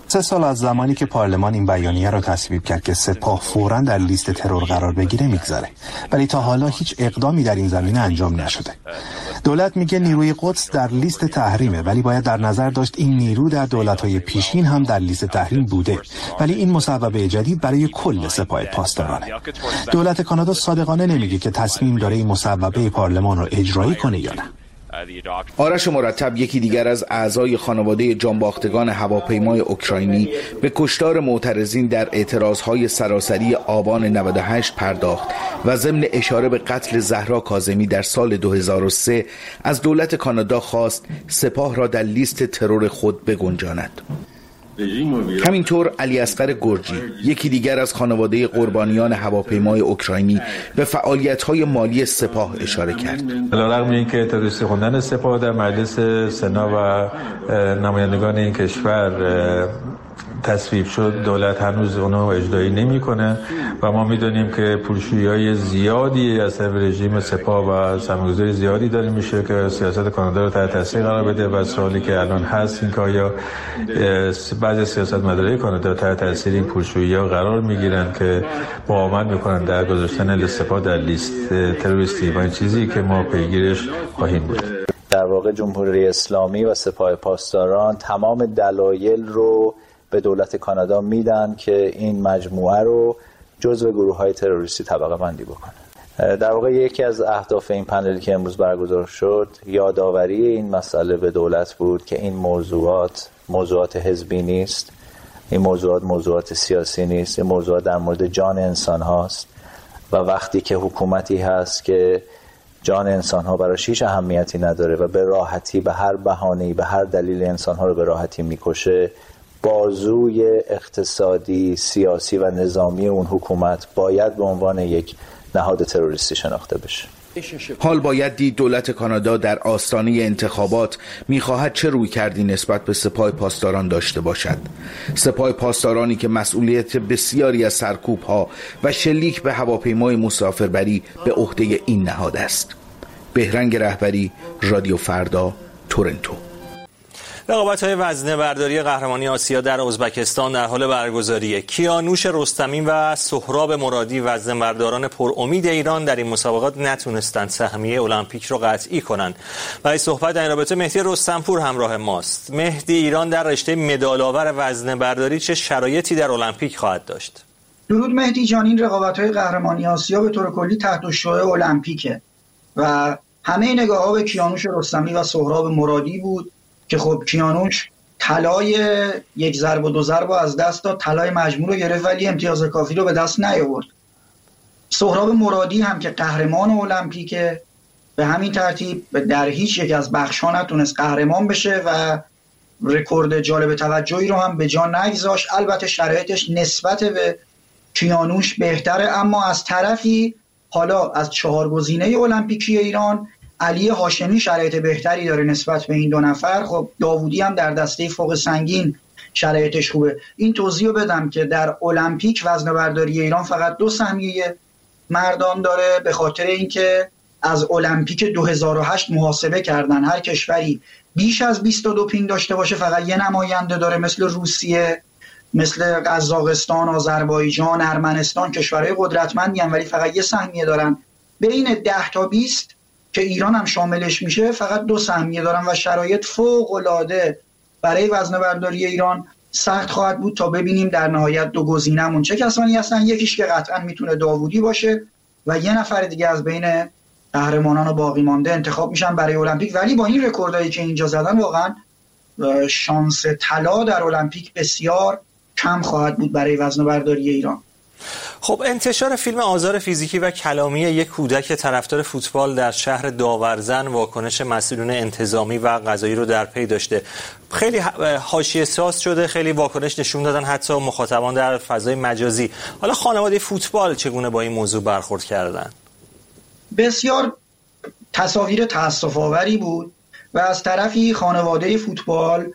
سه سال از زمانی که پارلمان این بیانیه را تصویب کرد که سپاه فوراً در لیست ترور قرار بگیره میگذره، ولی تا حالا هیچ اقدامی در این زمینه انجام نشده. دولت میگه نیروی قدس در لیست تحریمه، ولی باید در نظر داشت این نیرو در دولت‌های پیشین هم در لیست تحریم بوده، ولی این مصوبه جدید برای کل سپاه پاسدارانه. دولت کانادا صادقانه نمیگه که تصمیم داره این مصوبه پارلمان رو اجرایی کنه یا نه. آرش مرتب، یکی دیگر از اعضای خانواده جانباختگان هواپیمای اوکراینی، به کشتار معترضین در اعتراضهای سراسری آبان نود و هشت پرداخت و ضمن اشاره به قتل زهرا کاظمی در سال دو هزار و سه از دولت کانادا خواست سپاه را در لیست ترور خود بگنجاند. همینطور علی اصغر گرجی، یکی دیگر از خانواده قربانیان هواپیمای اوکراینی، به فعالیت‌های مالی سپاه اشاره کرد. علیرغم اینکه تروریستی خوندن سپاه در مجلس سنا و نمایندگان این کشور تصویب شد، دولت هنوز اونو اجرایی نمی‌کنه و ما می‌دونیم که پولشویی‌های زیادی از رژیم سپاه و سرمایه‌گذاری زیادی داره میشه که سیاست کانادا رو تحت تاثیر قرار بده و سوالی که الان هست این که آیا بعضی سیاستمدارای کانادا تحت تاثیر این پولشویی‌ها قرار می‌گیرن که معاونت می‌کنن در گذاشتن سپاه در لیست تروریستی و این چیزی که ما پیگیرش خواهیم بود. در واقع جمهوری اسلامی و سپاه پاسداران تمام دلایل رو به دولت کانادا میدن که این مجموعه رو جزو گروه‌های تروریستی طبقه بندی بکنه. در واقع یکی از اهداف این پنلی که امروز برگزار شد یادآوری این مسئله به دولت بود که این موضوعات موضوعات حزبی نیست، این موضوعات موضوعات سیاسی نیست، این موضوعات در مورد جان انسان هاست و وقتی که حکومتی هست که جان انسان ها براش هیچ اهمیتی نداره و به راحتی به هر بهانه‌ای به هر دلیل انسان ها رو به راحتی میکشه، بازوی اقتصادی، سیاسی و نظامی اون حکومت باید به عنوان یک نهاد تروریستی شناخته بشه. حال باید دید دولت کانادا در آستانه انتخابات میخواهد چه روی کردی نسبت به سپاه پاسداران داشته باشد. سپاه پاسدارانی که مسئولیت بسیاری از سرکوب‌ها و شلیک به هواپیمای مسافربری به عهده این نهاد است. بهرنگ رهبری، رادیو فردا، تورنتو. رقابت‌های وزنه برداری قهرمانی آسیا در ازبکستان در حال برگزاریه. کیانوش رستمی و سهراب مرادی وزنه برداران پر امید ایران در این مسابقات نتونستند سهمیه المپیک رو قطعی کنند. برای صحبت در این رابطه مهدی رستمپور همراه ماست. مهدی، ایران در رشته مدال‌آور وزنه برداری چه شرایطی در المپیک خواهد داشت؟ درود مهدی جان، این رقابت‌های قهرمانی آسیا به طور کلی تحت الشعاع المپیکه و همه نگاه‌ها به کیانوش رستمی و سهراب مرادی بود که خب کیانوش طلای یک ضرب و دو ضرب از دست داد، طلای مجموع رو گرفت ولی امتیاز کافی رو به دست نیاورد. سهراب مرادی هم که قهرمان المپیکه به همین ترتیب در هیچ یک از بخش‌ها نتونست قهرمان بشه و رکورد جالب توجهی رو هم به جا نگذاشت. البته شرایطش نسبت به کیانوش بهتره، اما از طرفی حالا از چهار گزینه المپیکی ایران علی هاشمی شرایط بهتری داره نسبت به این دو نفر. خب داوودی هم در دسته فوق سنگین شرایطش خوبه. این توضیح رو بدم که در المپیک وزنه برداری ایران فقط دو سهمیه مردان داره، به خاطر اینکه از المپیک دو هزار و هشت محاسبه کردن هر کشوری بیش از بیست و دو پینگ داشته باشه فقط یه نماینده داره، مثل روسیه، مثل قزاقستان، آذربایجان، ارمنستان، کشورهای قدرتمندی هم ولی فقط یه سهمیه دارن. بین ده تا بیست که ایران هم شاملش میشه فقط دو سهمیه دارن و شرایط فوق العاده برای وزنه برداری ایران سخت خواهد بود تا ببینیم در نهایت دو گزینه‌مون چه کسانی هستن. یکیش که قطعا میتونه داوودی باشه و یه نفر دیگه از بین قهرمانان باقی مانده انتخاب میشن برای المپیک. ولی با این رکوردایی که اینجا زدن واقعا شانس طلا در المپیک بسیار کم خواهد بود برای وزنه برداری ایران. خب انتشار فیلم آزار فیزیکی و کلامی یک کودک طرفدار فوتبال در شهر داورزن واکنش مسئولین انتظامی و قضایی رو در پی داشته. خیلی حاشیه ساز شده، خیلی واکنش نشون دادن حتی مخاطبان در فضای مجازی. حالا خانواده فوتبال چگونه با این موضوع برخورد کردن؟ بسیار تصاویر تأسف آوری بود و از طرفی خانواده فوتبال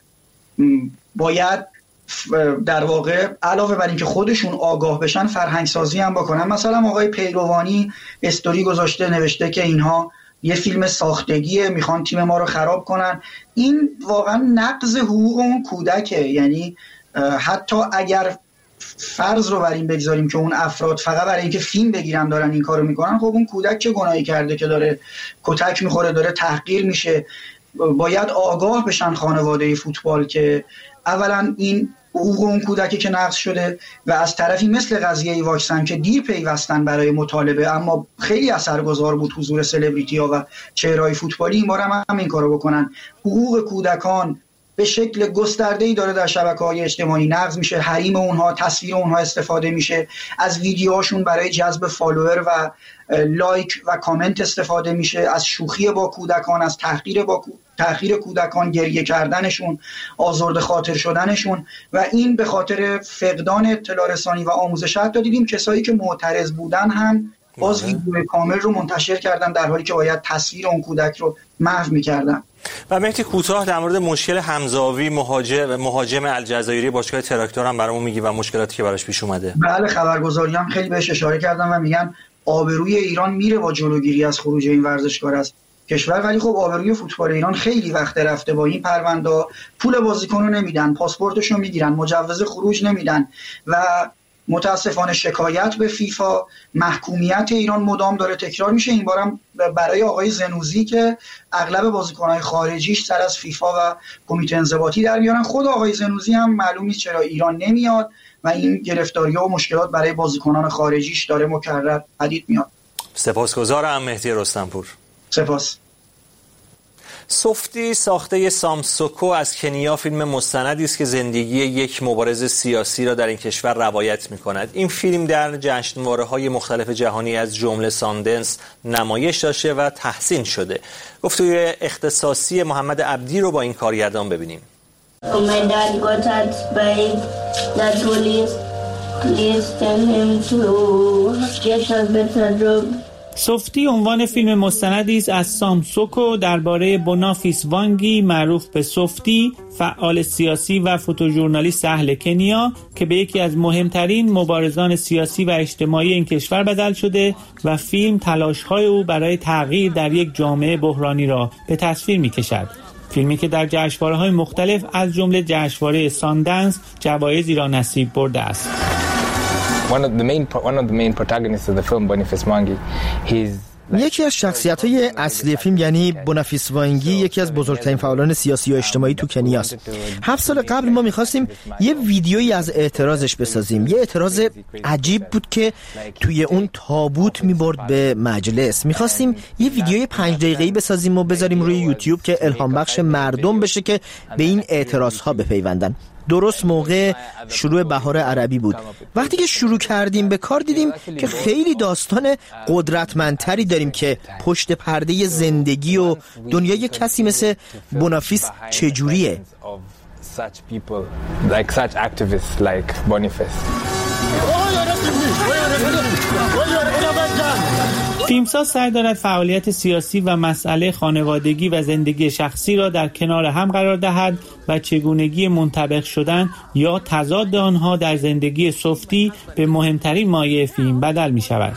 باید در واقع علاوه بر اینکه خودشون آگاه بشن فرهنگ سازی هم بکنن. مثلا آقای پیروانی استوری گذاشته نوشته که اینها یه فیلم ساختگیه، میخوان تیم ما رو خراب کنن. این واقعا نقض حقوق اون کودکه، یعنی حتی اگر فرض رو بر این بگذاریم که اون افراد فقط برای اینکه فیلم بگیرن دارن این کارو میکنن، خب اون کودک چه گناهی کرده که داره کتک میخوره، داره تحقیر میشه؟ باید آگاه بشن خانواده فوتبال که اولا این حقوق اون کودکی که نقض شده و از طرفی مثل قضیه واکسن که دیر پیوستن برای مطالبه اما خیلی اثرگذار بود حضور سلبریتی ها و چهرهای فوتبالی، این بار هم همین کارو بکنن. حقوق کودکان به شکل گسترده‌ای داره در شبکه‌های اجتماعی نقض میشه، حریم اونها، تصویر اونها استفاده میشه، از ویدیوهاشون برای جذب فالوور و لایک و کامنت استفاده میشه، از شوخی با کودکان، از تحقیر با تحقیر کودکان، گریه کردنشون، آزرده خاطر شدنشون، و این به خاطر فقدان اطلاع رسانی و آموزش. حتی دیدیم کسایی که معترض بودن هم باز ویدیو کامل رو منتشر کردن در حالی که باید تصویر اون کودک رو محو میکردن. و مهدی کوتاه در مورد مشکل حمزاوی مهاجم مهاجم الجزایری باشگاه تراکتور هم برامون میگی و مشکلاتی که براش پیش اومده؟ بله، خبرگزاری هم خیلی بهش اشاره کردن و میگن آبروی ایران میره با جلوگیری از خروج این ورزشکار از کشور، ولی خب آبروی فوتبال ایران خیلی وقت رفته. با این پرونده پول بازیکن رو نمیدن، پاسپورتش رو میگیرن، مجوز خروج نمیدن و متاسفانه شکایت به فیفا، محکومیت ایران مدام داره تکرار میشه. این بارم برای آقای زنوزی که اغلب بازیکن‌های خارجیش سر از فیفا و کمیته انضباطی در میارن. خود آقای زنوزی هم معلوم نیست چرا ایران نمیاد و این گرفتاری‌ها و مشکلات برای بازیکنان خارجیش داره مکرر پدید میاد. سپاسگزارم مهدی رستمپور. سپاس. سوفتی ساخته سامسوکو از کنیا فیلم مستندی است که زندگی یک مبارز سیاسی را در این کشور روایت می‌کند. این فیلم در جشنواره‌های مختلف جهانی از جمله ساندنس نمایش داشته و تحسین شده. گفتگوی اختصاصی محمد عبدی رو با این کارگردان ببینیم. My dad got hurt by the police. Please tell him to get a better job. سوفتی عنوان فیلم مستندی است از سامسوکو درباره بونافیس وانگی معروف به سوفتی، فعال سیاسی و فوتوژورنالیست اهل کنیا که به یکی از مهمترین مبارزان سیاسی و اجتماعی این کشور بدل شده و فیلم تلاش‌های او برای تغییر در یک جامعه بحرانی را به تصویر می‌کشد. فیلمی که در جشنواره‌های مختلف از جمله جشنواره ساندنس جوایزی را نصیب برده است. One of the main one of the main protagonists of the film, Boniface Mwangi, he's یکی از شخصیت‌های اصلی فیلم یعنی بونافیس وانگی یکی از بزرگترین فعالان سیاسی و اجتماعی تو کنیاست. هفت سال قبل ما می‌خواستیم یه ویدیویی از اعتراضش بسازیم. یه اعتراض عجیب بود که توی اون تابوت می‌برد به مجلس. می‌خواستیم یه ویدیوی پنج دقیقه‌ای بسازیم و بذاریم روی یوتیوب که الهام بخش مردم بشه که به این اعتراض‌ها بپیوندن. درست موقع شروع بهار عربی بود. وقتی که شروع کردیم به کار دیدیم که خیلی داستان قدرتمندتری داریم که پشت پرده زندگی و دنیای کسی مثل بونافیس چجوریه. فیلمساز سعی دارد فعالیت سیاسی و مسئله خانوادگی و زندگی شخصی را در کنار هم قرار دهد و چگونگی منطبق شدن یا تضاد آنها در زندگی سوفتی به مهمترین مایه فیلم بدل می شود.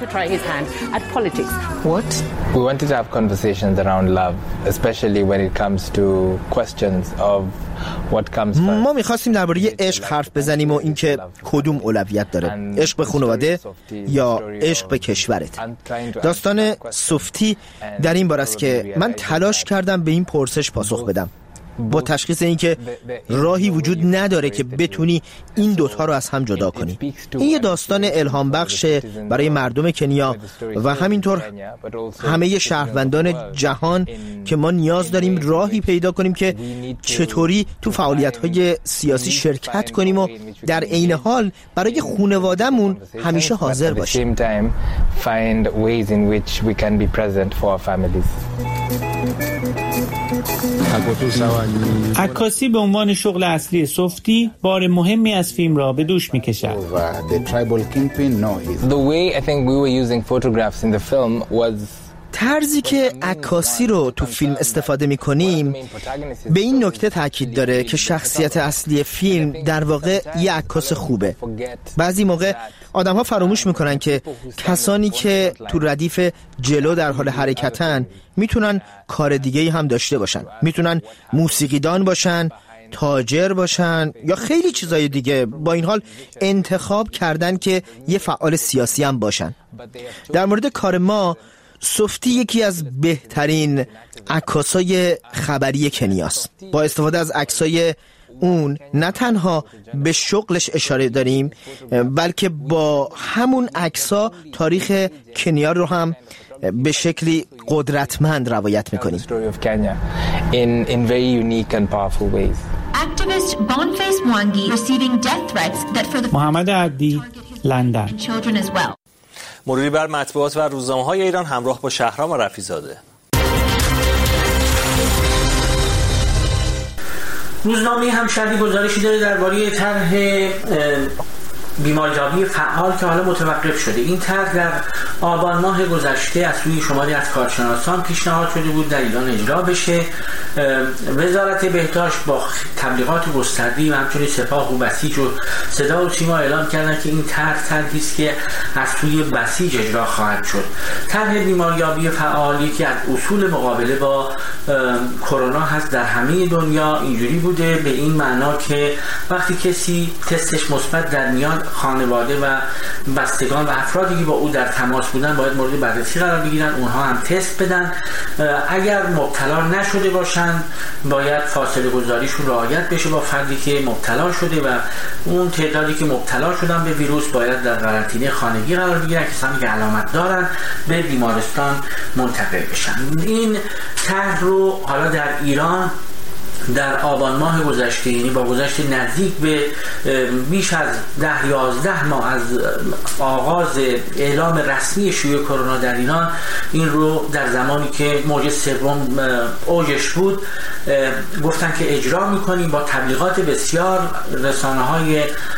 We wanted to have conversations around love, especially when it comes to questions of what comes first. ما می‌خواستیم درباره عشق حرف بزنیم و اینکه کدوم اولویت داره، عشق به خانواده یا عشق به کشورت. داستان سوفتی در این باره است که من تلاش کردم به این پرسش پاسخ بدم، با تشخیص اینکه راهی وجود نداره که بتونی این دوتا رو از هم جدا کنی. این یه داستان الهام بخش برای مردم کنیا و همینطور همه شهروندان جهان که ما نیاز داریم راهی پیدا کنیم که چطوری تو فعالیت‌های سیاسی شرکت کنیم و در عین حال برای خانواده‌مون همیشه حاضر باشیم. عکاسی به عنوان شغل اصلی سوفتی بار مهمی از فیلم را به دوش می‌کشد. The way I think we were using photographs in the film was طرزی که عکاسی رو تو فیلم استفاده می‌کنیم به این نکته تاکید داره که شخصیت اصلی فیلم در واقع یه عکاس خوبه. بعضی موقع آدم‌ها فراموش می‌کنن که کسانی که تو ردیف جلو در حال حرکتن میتونن کار دیگه‌ای هم داشته باشن. میتونن موسیقیدان باشن، تاجر باشن یا خیلی چیزای دیگه. با این حال انتخاب کردن که یه فعال سیاسی هم باشن. در مورد کار ما، سوفتی یکی از بهترین عکاسای خبری کنیاست. با استفاده از عکسای اون نه تنها به شغلش اشاره داریم، بلکه با همون عکس‌ها تاریخ کنیا رو هم به شکلی قدرتمند روایت می‌کنیم. محمد عبدی، لندن. مروری بر مطبوعات و روزنامه‌های ایران همراه با شهرام رفیع‌زاده. روزنامه همشهری گزارشی داره درباره طرح بیماریابی فعال که حالا متوقف شده. این طرح در آبان ماه گذشته از سوی شماری از کارشناسان پیشنهاد شده بود در ایران اجرا بشه. وزارت بهداشت با تبلیغات گسترده‌ای و همچنین سپاه و بسیج و صدا و سیما اعلام کردن که این طرح طرحی است که از سوی بسیج اجرا خواهد شد. طرح بیماریابی فعال یکی از اصول مقابله با کرونا هست در همه دنیا. اینجوری بوده به این معنا که وقتی کسی تستش مثبت در میاد، خانواده و بستگان و افرادی که با او در تماس بودن باید مورد بررسی قرار بگیرن، اونها هم تست بدن. اگر مبتلا نشده باشن باید فاصله گذاریشون رعایت بشه با فردی که مبتلا شده و اون تعدادی که مبتلا شدن به ویروس باید در قرنطینه خانگی قرار بگیرن. کسانی که علامت دارن به بیمارستان منتقل بشن. این طرح رو حالا در ایران در آبان ماه گذشته، یعنی با گذشت نزدیک به بیش از ده یازده ماه از آغاز اعلام رسمی شیوع کرونا در ایران، این رو در زمانی که موج سوم اوجش بود گفتن که اجرا میکنیم. با تبلیغات بسیار رسانه‌های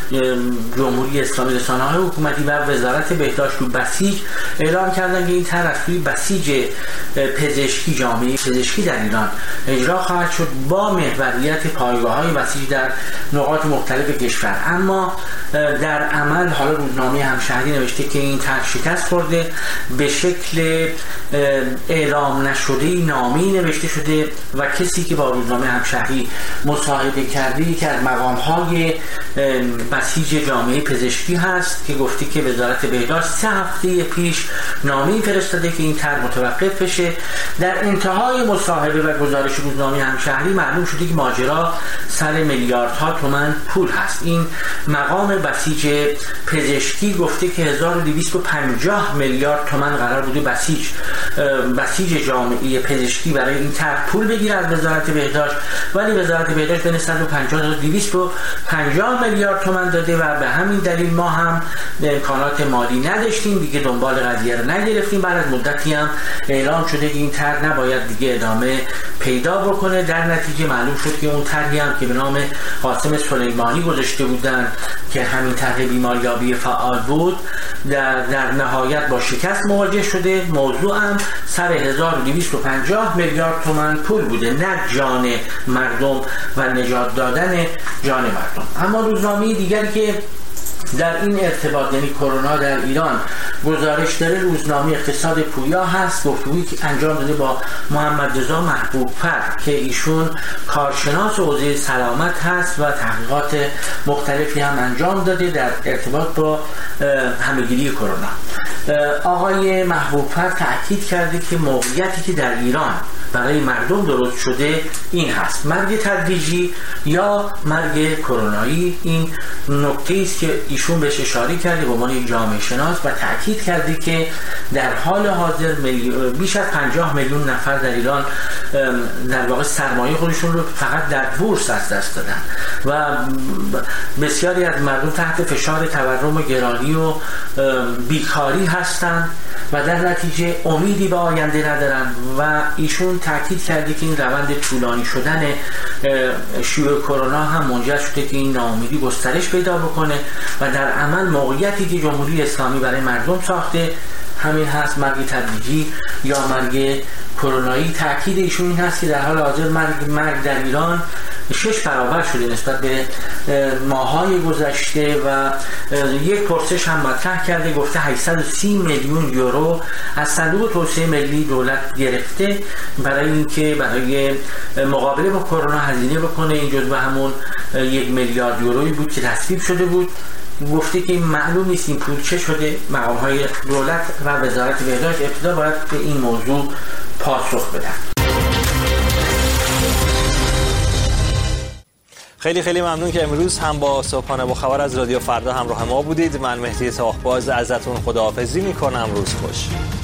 جمهوری اسلامی، رسانه‌های حکومتی و وزارت بهداشت و بسیج اعلام کردن که این طرح از سوی بسیج پزشکی، جامعه پزشکی در ایران اجرا خواهد شد با محوریت پایگاه‌های بسیج در نقاط مختلف کشور. اما در عمل حالا روزنامه همشهری نوشته که این طرح شکست خورده. به شکل اعلام نشده نامه‌ای نوشته شده و کسی که با روزنامه همشهری مصاحبه کرده که از مقام‌های بسیج جامعه پزشکی هست که گفته که وزارت بهداشت سه هفته پیش نامه‌ای فرستاده که این طرح متوقف بشه. در انتهای مصاحبه و گزارش روزنامه همشهری معلوم شده که ماجرا سر میلیاردها تومان پول هست. این مقام بسیج پزشکی گفته که هزار و دویست و پنجاه میلیارد تومان قرار بوده بسیج بسیج جامعه پزشکی برای این طرح پول بگیره از وزارت بهداشت، ولی وزارت بهداشت بین صد و پنجاه تا دویست و پنجاه میلیارد تومان داده و به همین دلیل ما هم امکانات مالی نداشتیم دیگه، دنبال قضیه رو نگرفتیم. بعد از مدتی هم اعلام شده که این طرح نباید دیگه ادامه پیدا بکنه. در نتیجه معلوم شد که اون طرحی هم که به نام قاسم سلیمانی گذاشته بودن که همین طرح بیماریابی فعال بود در, در نهایت با شکست مواجه شده. موضوع هم سر هزار و دویست و پنجاه میلیارد تومان پول بوده، نه جان مردم و نجات دادن جان مردم. اما روزنامه دیگری که در این ارتباط یعنی کرونا در ایران گزارش داره روزنامه اقتصاد پویا هست. گفتگویی که انجام داده با محمد رضا محبوب‌فر که ایشون کارشناس حوزه سلامت هست و تحقیقات مختلفی هم انجام داده در ارتباط با همه‌گیری کرونا. آقای محبوب‌فر تأکید کرده که موقعیتی که در ایران برای مردم درست شده این هست: مرگ تدریجی یا مرگ کرونایی. این نکته است که ایشون بهش اشاره کرده به عنوان یک جامعه شناس و تأکید کرده که در حال حاضر بیش از پنجاه میلیون نفر در ایران در واقع سرمایه خودشون رو فقط در بورس از دست دادن و بسیاری از مردم تحت فشار تورم و گرانی و بیکاری هستند و در نتیجه امیدی به آینده ندارن و ایشون تاکید کرده که این روند طولانی شدن شیوع کرونا هم منجر شده که این ناامیدی گسترش پیدا بکنه و در عمل موقعیتی که جمهوری اسلامی برای مردم ساخته همین هست: مرگ تدریجی یا مرگ کرونایی. تاکید ایشون این هست که در حال حاضر مرگ مرگ در ایران شش برابر شده نسبت به ماهای گذشته و یک پرسش هم مطرح کرده، گفته هشتصد و سی میلیون یورو از صندوق توسعه ملی دولت گرفته برای اینکه برای مقابله با کرونا هزینه بکنه. این جزو همون یک میلیارد یورویی بود که تصویب شده بود. گفته که معلوم نیست این پول چه شده. مقام‌های دولت و وزارت بهداشت ابتدا باید به این موضوع پاسخ بدن. خیلی خیلی ممنون که امروز هم با صبحانه با خبر از رادیو فردا همراه ما بودید. من مهدی تاخباز ازتون خداحافظی میکنم. روز خوش.